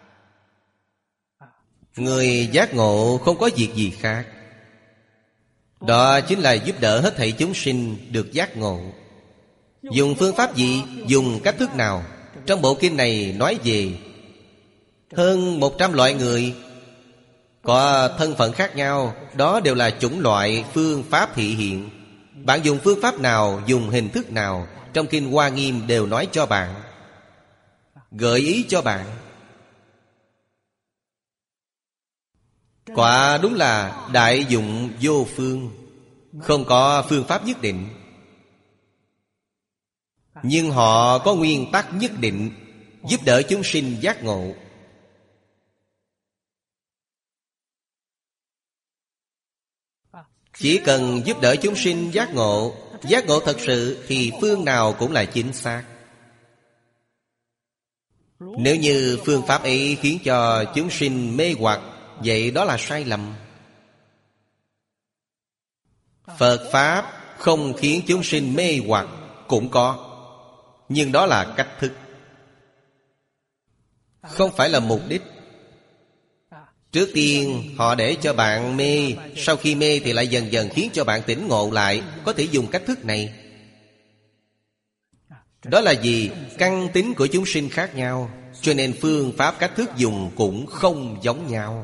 Người giác ngộ không có việc gì khác. Đó chính là giúp đỡ hết thảy chúng sinh được giác ngộ. Dùng phương pháp gì? Dùng cách thức nào? Trong bộ kinh này nói về hơn 100 loại người, có thân phận khác nhau. Đó đều là chủng loại phương pháp thị hiện. Bạn dùng phương pháp nào, dùng hình thức nào, trong kinh Hoa Nghiêm đều nói cho bạn, gợi ý cho bạn. Quả đúng là đại dụng vô phương, không có phương pháp nhất định. Nhưng họ có nguyên tắc nhất định, giúp đỡ chúng sinh giác ngộ. Chỉ cần giúp đỡ chúng sinh giác ngộ, giác ngộ thật sự, thì phương nào cũng là chính xác. Nếu như phương pháp ấy khiến cho chúng sinh mê hoặc, vậy đó là sai lầm. Phật Pháp không khiến chúng sinh mê hoặc cũng có, nhưng đó là cách thức, không phải là mục đích. Trước tiên họ để cho bạn mê, sau khi mê thì lại dần dần khiến cho bạn tỉnh ngộ lại. Có thể dùng cách thức này. Đó là gì? Căn tính của chúng sinh khác nhau, cho nên phương pháp cách thức dùng cũng không giống nhau.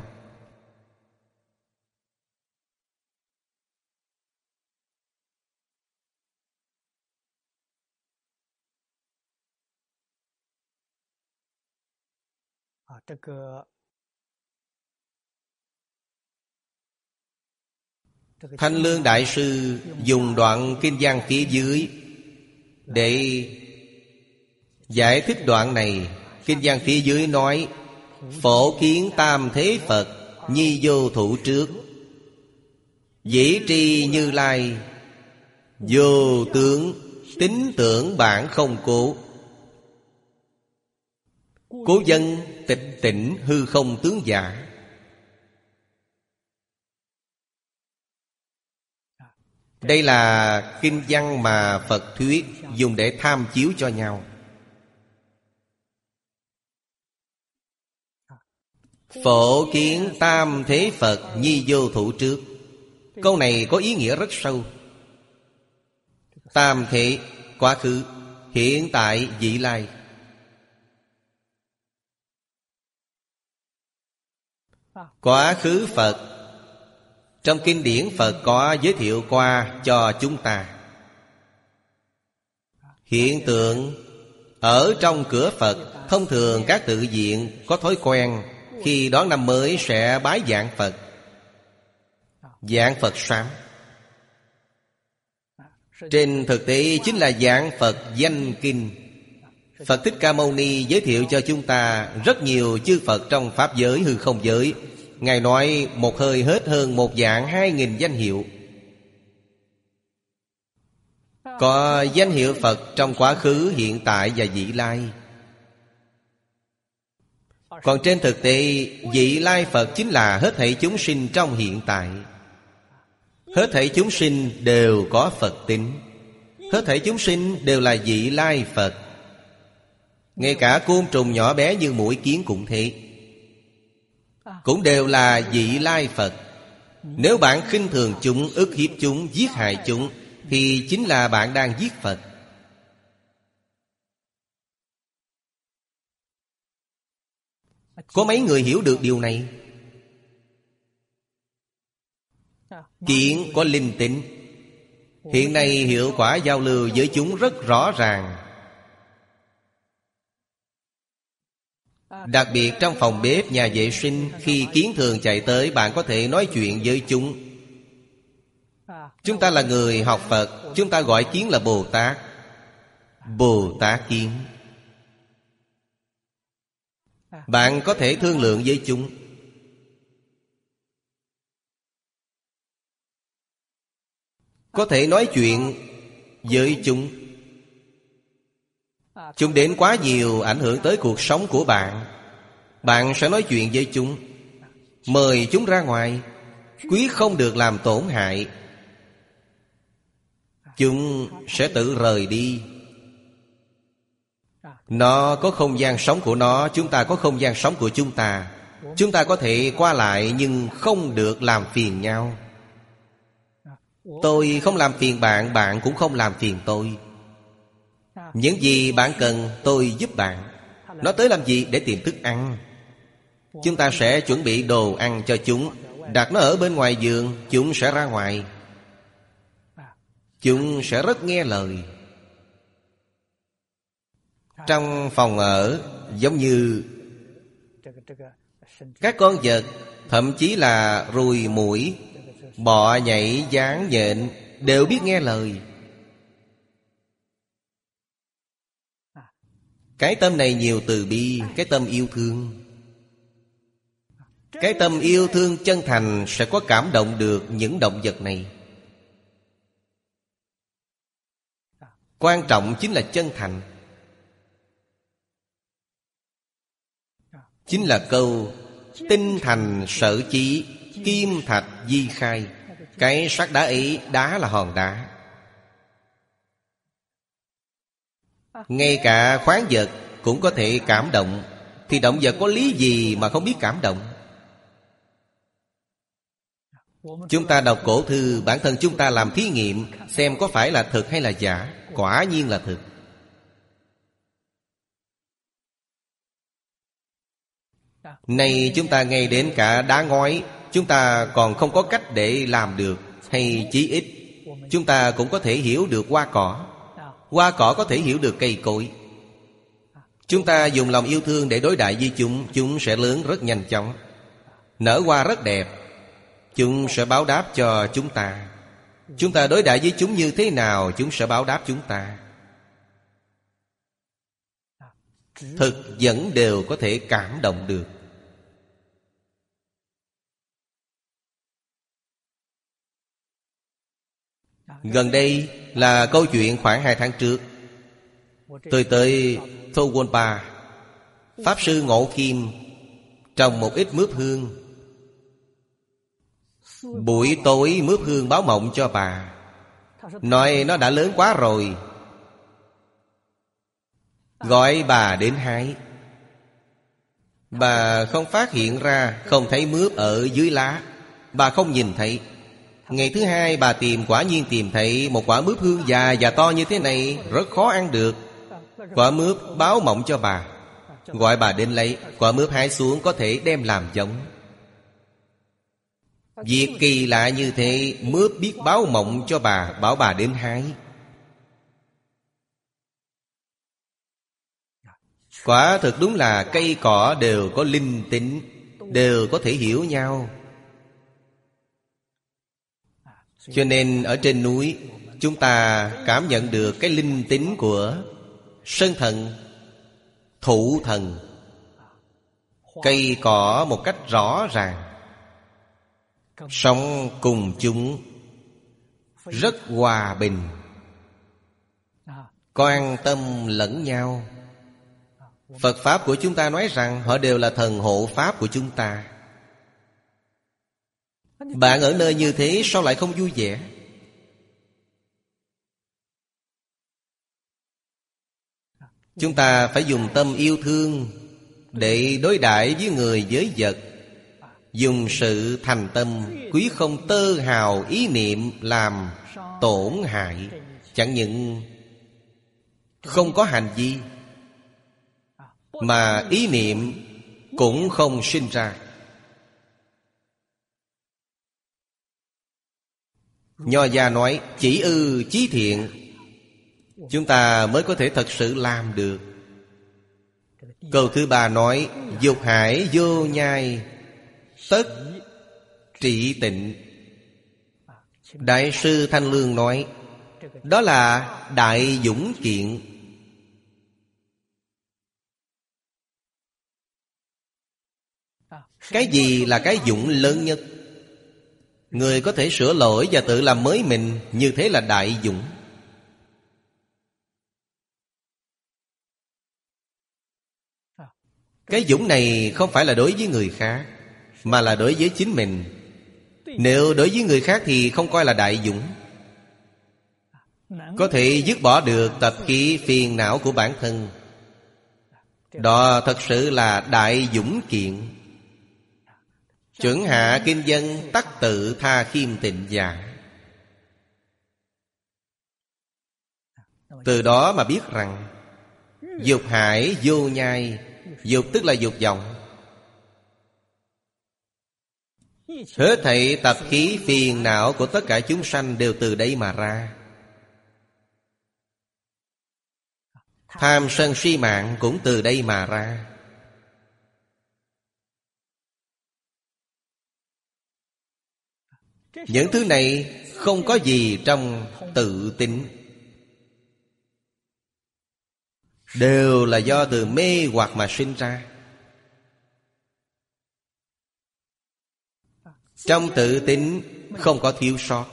Thanh Lương Đại Sư dùng đoạn kinh văn phía dưới để giải thích đoạn này. Kinh văn phía dưới nói: phổ kiến tam thế Phật, nhi vô thủ trước, dĩ tri Như Lai, vô tướng, tín tưởng bản không cố. Cố dân tịch tỉnh hư không tướng giả. Đây là kinh văn mà Phật thuyết, dùng để tham chiếu cho nhau. Phổ kiến tam thế Phật, nhi vô thủ trước. Câu này có ý nghĩa rất sâu. Tam thế, quá khứ, hiện tại, vị lai. Quá khứ Phật, trong kinh điển Phật có giới thiệu qua cho chúng ta. Hiện tượng ở trong cửa Phật, thông thường các tự viện có thói quen khi đón năm mới sẽ bái vạn Phật. Vạn Phật sám, trên thực tế chính là vạn Phật danh kinh. Phật Thích Ca Mâu Ni giới thiệu cho chúng ta rất nhiều chư Phật trong Pháp giới, hư không giới. Ngài nói một hơi hết hơn 1.200.000 danh hiệu. Có danh hiệu Phật trong quá khứ, hiện tại và vị lai. Còn trên thực tế, vị lai Phật chính là hết thảy chúng sinh trong hiện tại. Hết thảy chúng sinh đều có Phật tính. Hết thảy chúng sinh đều là vị lai Phật. Ngay cả côn trùng nhỏ bé như muỗi kiến cũng thế, cũng đều là vị lai Phật. Nếu bạn khinh thường chúng, ức hiếp chúng, giết hại chúng, thì chính là bạn đang giết Phật. Có mấy người hiểu được điều này? Kiến có linh tính. Hiện nay hiệu quả giao lưu với chúng rất rõ ràng. Đặc biệt trong phòng bếp, nhà vệ sinh, khi kiến thường chạy tới, bạn có thể nói chuyện với chúng. Chúng ta là người học Phật, chúng ta gọi kiến là Bồ Tát. Bồ Tát kiến. Bạn có thể thương lượng với chúng. có thể nói chuyện với chúng. Chúng đến quá nhiều ảnh hưởng tới cuộc sống của bạn. Bạn sẽ nói chuyện với chúng, mời chúng ra ngoài, quyết không được làm tổn hại. Chúng sẽ tự rời đi. Nó có không gian sống của nó, chúng ta có không gian sống của chúng ta. Chúng ta có thể qua lại nhưng không được làm phiền nhau. Tôi không làm phiền bạn, bạn cũng không làm phiền tôi. Những gì bạn cần tôi giúp bạn. Nó tới làm gì? Để tìm thức ăn. Chúng ta sẽ chuẩn bị đồ ăn cho chúng, đặt nó ở bên ngoài giường. Chúng sẽ ra ngoài. Chúng sẽ rất nghe lời. Trong phòng ở giống như các con vật, thậm chí là ruồi muỗi, bọ nhảy, gián nhện đều biết nghe lời. Cái tâm này nhiều từ bi, cái tâm yêu thương. Cái tâm yêu thương chân thành sẽ có cảm động được những động vật này. Quan trọng chính là chân thành. Chính là câu tinh thành sở chí, kim thạch di khai. Cái sắt đá ấy, đá là hòn đá. Ngay cả khoáng vật cũng có thể cảm động, thì động vật có lý gì mà không biết cảm động? Chúng ta đọc cổ thư, bản thân chúng ta làm thí nghiệm, xem có phải là thực hay là giả. Quả nhiên là thực. Nay chúng ta ngay đến cả đá ngói, chúng ta còn không có cách để làm được. Hay chí ít chúng ta cũng có thể hiểu được hoa cỏ. Hoa cỏ có thể hiểu được cây cối. Chúng ta dùng lòng yêu thương để đối đãi với chúng, chúng sẽ lớn rất nhanh chóng. Nở hoa rất đẹp, chúng sẽ báo đáp cho chúng ta. Chúng ta đối đãi với chúng như thế nào, chúng sẽ báo đáp chúng ta. Thực vẫn đều có thể cảm động được. Gần đây là câu chuyện khoảng 2 tháng trước. Tôi tới Thô Quân Pa. Pháp Sư Ngộ Kim trồng một ít mướp hương. Buổi tối mướp hương báo mộng cho bà, nói nó đã lớn quá rồi, gọi bà đến hái. Bà không phát hiện ra, không thấy mướp ở dưới lá. Bà không nhìn thấy. Ngày thứ hai bà tìm, quả nhiên tìm thấy một quả mướp hương già và to như thế này, rất khó ăn được. Quả mướp báo mộng cho bà, gọi bà đến lấy. Quả mướp hái xuống có thể đem làm giống. Việc kỳ lạ như thế, mướp biết báo mộng cho bà, bảo bà đến hái. Quả thực đúng là cây cỏ đều có linh tính, đều có thể hiểu nhau. Cho nên ở trên núi, chúng ta cảm nhận được cái linh tính của sơn thần, thụ thần, cây cỏ một cách rõ ràng. Sống cùng chúng rất hòa bình, quan tâm lẫn nhau. Phật Pháp của chúng ta nói rằng họ đều là thần hộ Pháp của chúng ta. Bạn ở nơi như thế sao lại không vui vẻ? Chúng ta phải dùng tâm yêu thương để đối đãi với người với vật. Dùng sự thành tâm, quý không tơ hào ý niệm làm tổn hại. Chẳng những không có hành vi, mà ý niệm cũng không sinh ra. Nho gia nói chỉ ư chí thiện, chúng ta mới có thể thật sự làm được. Câu thứ 3 nói dục hải vô nhai, tất trị tịnh. Đại sư Thanh Lương nói đó là đại dũng kiện. Cái gì là cái dũng lớn nhất? Người có thể sửa lỗi và tự làm mới mình, như thế là đại dũng. Cái dũng này không phải là đối với người khác, mà là đối với chính mình. Nếu đối với người khác thì không coi là đại dũng. Có thể dứt bỏ được tập khí phiền não của bản thân, đó thật sự là đại dũng kiện. Chuẩn hạ kinh dân, tắc tự tha khiêm tịnh giả. Từ đó mà biết rằng dục hải vô nhai. Dục tức là dục vọng. Hết thảy tập khí phiền não của tất cả chúng sanh đều từ đây mà ra. Tham sân si mạng cũng từ đây mà ra. Những thứ này không có gì trong tự tính, đều là do từ mê hoặc mà sinh ra. Trong tự tính không có thiếu sót,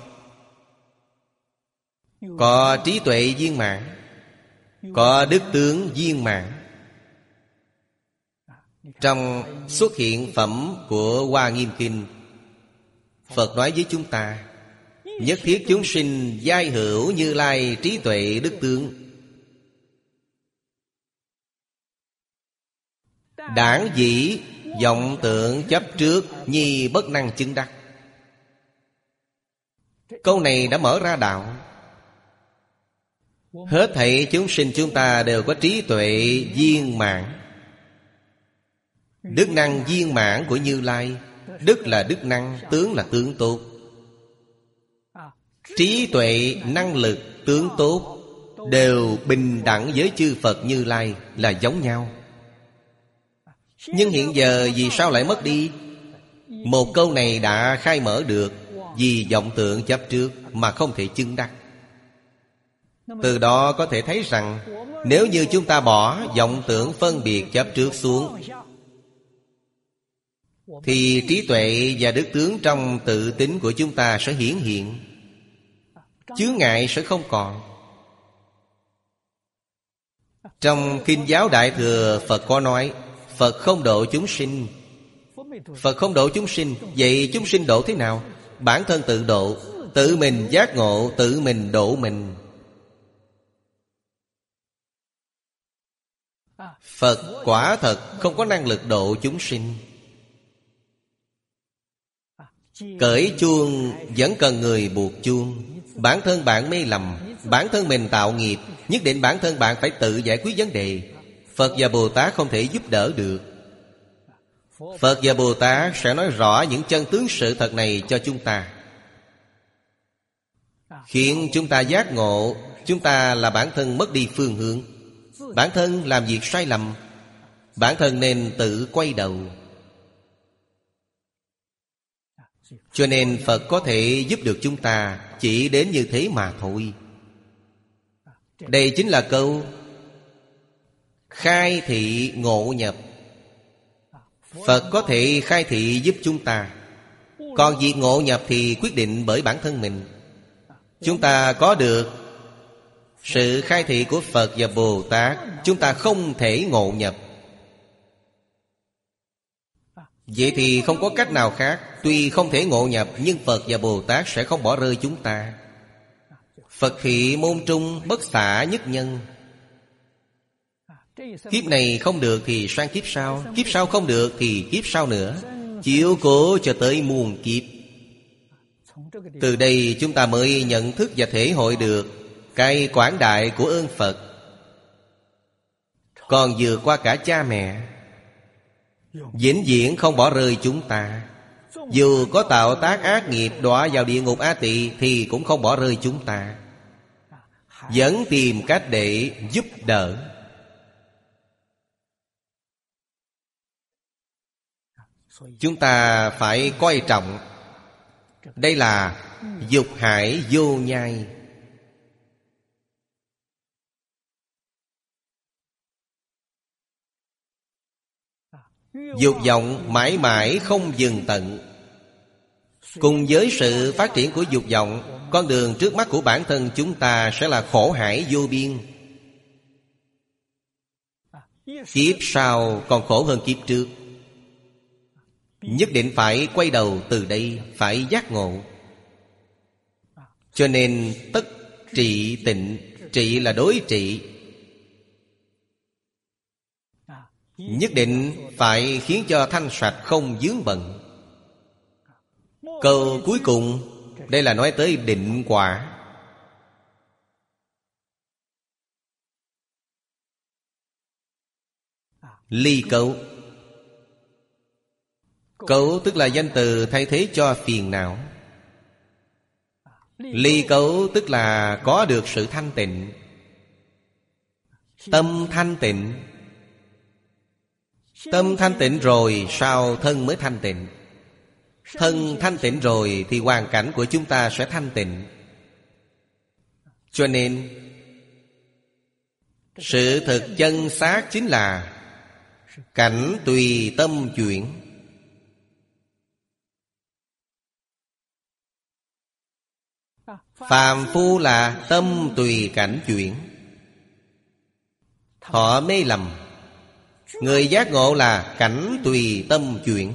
có trí tuệ viên mãn, có đức tướng viên mãn. Trong xuất hiện phẩm của Hoa Nghiêm Kinh, Phật nói với chúng ta: nhất thiết chúng sinh giai hữu Như Lai trí tuệ đức tướng. Đảng dĩ vọng tưởng chấp trước, nhi bất năng chứng đắc. Câu này đã mở ra đạo. Hết thảy chúng sinh chúng ta đều có trí tuệ viên mãn, đức năng viên mãn của Như Lai. Đức là đức năng, tướng là tướng tốt. Trí tuệ, năng lực, tướng tốt đều bình đẳng với chư Phật Như Lai, là giống nhau. Nhưng hiện giờ vì sao lại mất đi? Một câu này đã khai mở được. Vì vọng tưởng chấp trước mà không thể chứng đắc. Từ đó có thể thấy rằng, nếu như chúng ta bỏ vọng tưởng phân biệt chấp trước xuống, thì trí tuệ và đức tướng trong tự tính của chúng ta sẽ hiển hiện. Chướng ngại sẽ không còn. Trong Kinh Giáo Đại Thừa, Phật có nói: Phật không độ chúng sinh. Phật không độ chúng sinh. Vậy chúng sinh độ thế nào? Bản thân tự độ, tự mình giác ngộ, tự mình độ mình. Phật quả thật không có năng lực độ chúng sinh. Cởi chuông vẫn cần người buộc chuông. Bản thân bạn mê lầm, bản thân mình tạo nghiệp, nhất định bản thân bạn phải tự giải quyết vấn đề. Phật và Bồ Tát không thể giúp đỡ được. Phật và Bồ Tát sẽ nói rõ những chân tướng sự thật này cho chúng ta, khiến chúng ta giác ngộ. Chúng ta là bản thân mất đi phương hướng, bản thân làm việc sai lầm, bản thân nên tự quay đầu. Cho nên Phật có thể giúp được chúng ta chỉ đến như thế mà thôi. Đây chính là câu khai thị ngộ nhập. Phật có thể khai thị giúp chúng ta, còn việc ngộ nhập thì quyết định bởi bản thân mình. Chúng ta có được sự khai thị của Phật và Bồ Tát, chúng ta không thể ngộ nhập. Vậy thì không có cách nào khác. Tuy không thể ngộ nhập, nhưng Phật và Bồ Tát sẽ không bỏ rơi chúng ta. Phật thị môn trung, bất xả nhất nhân. Kiếp này không được thì sang kiếp sau, kiếp sau không được thì kiếp sau nữa, chiếu cố cho tới muôn kiếp. Từ đây chúng ta mới nhận thức và thể hội được cái quảng đại của ơn Phật, còn vượt qua cả cha mẹ. Vĩnh viễn không bỏ rơi chúng ta. Dù có tạo tác ác nghiệp đọa vào địa ngục A Tỳ thì cũng không bỏ rơi chúng ta, vẫn tìm cách để giúp đỡ. Chúng ta phải coi trọng. Đây là dục hải vô nhai. Dục vọng mãi mãi không dừng tận. Cùng với sự phát triển của dục vọng, con đường trước mắt của bản thân chúng ta sẽ là khổ hải vô biên. Kiếp sau còn khổ hơn kiếp trước. Nhất định phải quay đầu từ đây, phải giác ngộ. Cho nên tất trị tịnh. Trị là đối trị. Nhất định phải khiến cho thanh sạch, không vướng bận. Câu cuối cùng, đây là nói tới định quả. Ly cấu. Cấu tức là danh từ thay thế cho phiền não. Ly cấu tức là có được sự thanh tịnh. Tâm thanh tịnh. Tâm thanh tịnh rồi sao thân mới thanh tịnh? Thân thanh tịnh rồi thì hoàn cảnh của chúng ta sẽ thanh tịnh. Cho nên sự thực chân xác chính là cảnh tùy tâm chuyển. Phàm phu là tâm tùy cảnh chuyển. Họ mê lầm. Người giác ngộ là cảnh tùy tâm chuyển.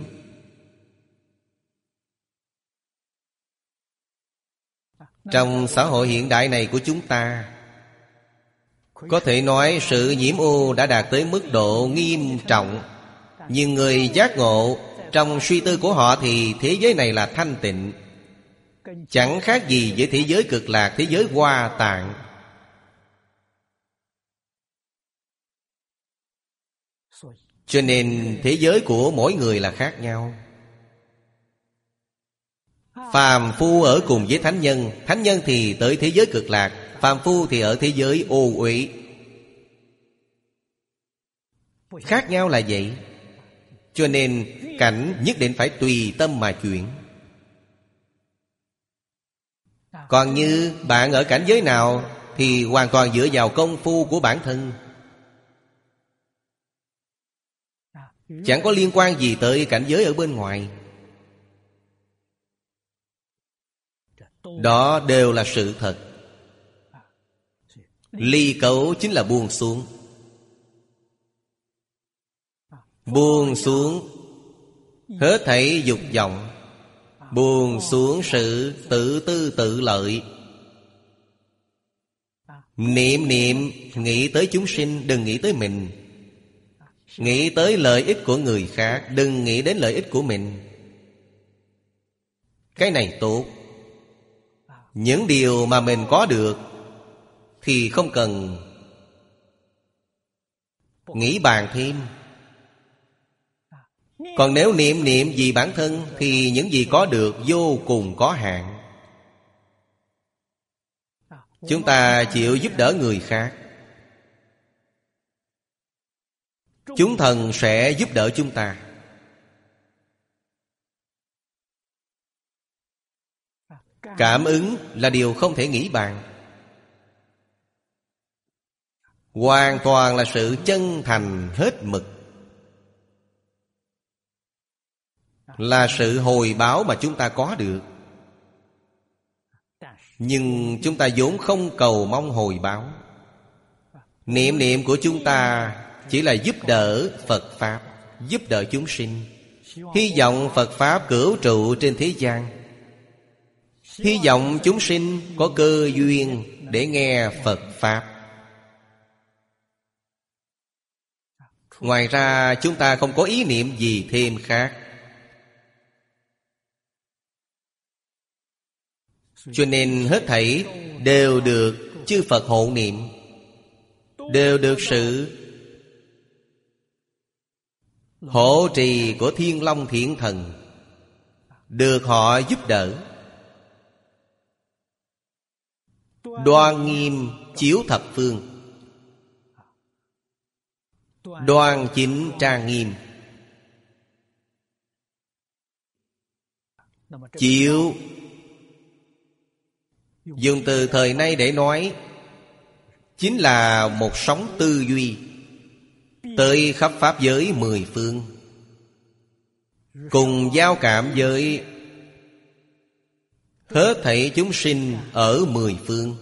Trong xã hội hiện đại này của chúng ta, có thể nói sự nhiễm ô đã đạt tới mức độ nghiêm trọng. Nhưng người giác ngộ, trong suy tư của họ thì thế giới này là thanh tịnh, chẳng khác gì với thế giới cực lạc, thế giới Hoa Tạng. Cho nên thế giới của mỗi người là khác nhau. Phàm phu ở cùng với thánh nhân. Thánh nhân thì tới thế giới cực lạc, phàm phu thì ở thế giới ô uế. Khác nhau là vậy. Cho nên cảnh nhất định phải tùy tâm mà chuyển. Còn như bạn ở cảnh giới nào thì hoàn toàn dựa vào công phu của bản thân, chẳng có liên quan gì tới cảnh giới ở bên ngoài. Đó đều là sự thật. Ly cấu chính là buông xuống. Buông xuống hết thảy dục vọng, buông xuống sự tự tư tự lợi. Niệm niệm nghĩ tới chúng sinh, đừng nghĩ tới mình. Nghĩ tới lợi ích của người khác, đừng nghĩ đến lợi ích của mình. Cái này tốt. Những điều mà mình có được thì không cần nghĩ bàn thêm. Còn nếu niệm niệm vì bản thân thì những gì có được vô cùng có hạn. Chúng ta chịu giúp đỡ người khác, chúng thần sẽ giúp đỡ chúng ta. Cảm ứng là điều không thể nghĩ bàn. Hoàn toàn là sự chân thành hết mực, là sự hồi báo mà chúng ta có được. Nhưng chúng ta vốn không cầu mong hồi báo. Niệm niệm của chúng ta chỉ là giúp đỡ Phật Pháp, giúp đỡ chúng sinh, hy vọng Phật Pháp cửu trụ trên thế gian, hy vọng chúng sinh có cơ duyên để nghe Phật Pháp. Ngoài ra chúng ta không có ý niệm gì thêm khác. Cho nên hết thảy đều được chư Phật hộ niệm, đều được sự hộ trì của Thiên Long Thiện Thần, được họ giúp đỡ. Đoan nghiêm chiếu thập phương, đoan chính trang nghiêm. Chiếu dùng từ thời nay để nói chính là một sóng tư duy tới khắp pháp giới mười phương, cùng giao cảm với hết thảy chúng sinh ở mười phương.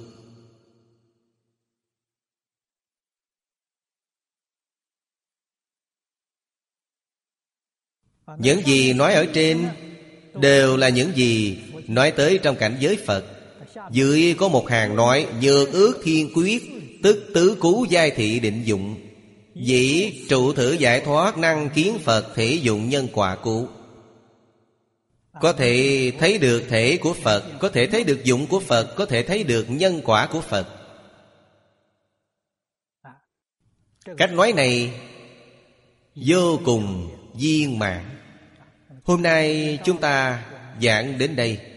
Những gì nói ở trên đều là những gì nói tới trong cảnh giới Phật. Dưới có một hàng nói: nhược ước thiên quyết, tức tứ cú giai thị định dụng. Dĩ trụ thử giải thoát, năng kiến Phật, thể dụng nhân quả cũ. Có thể thấy được thể của Phật, có thể thấy được dụng của Phật, có thể thấy được nhân quả của Phật. Cách nói này vô cùng viên mãn. Hôm nay chúng ta giảng đến đây.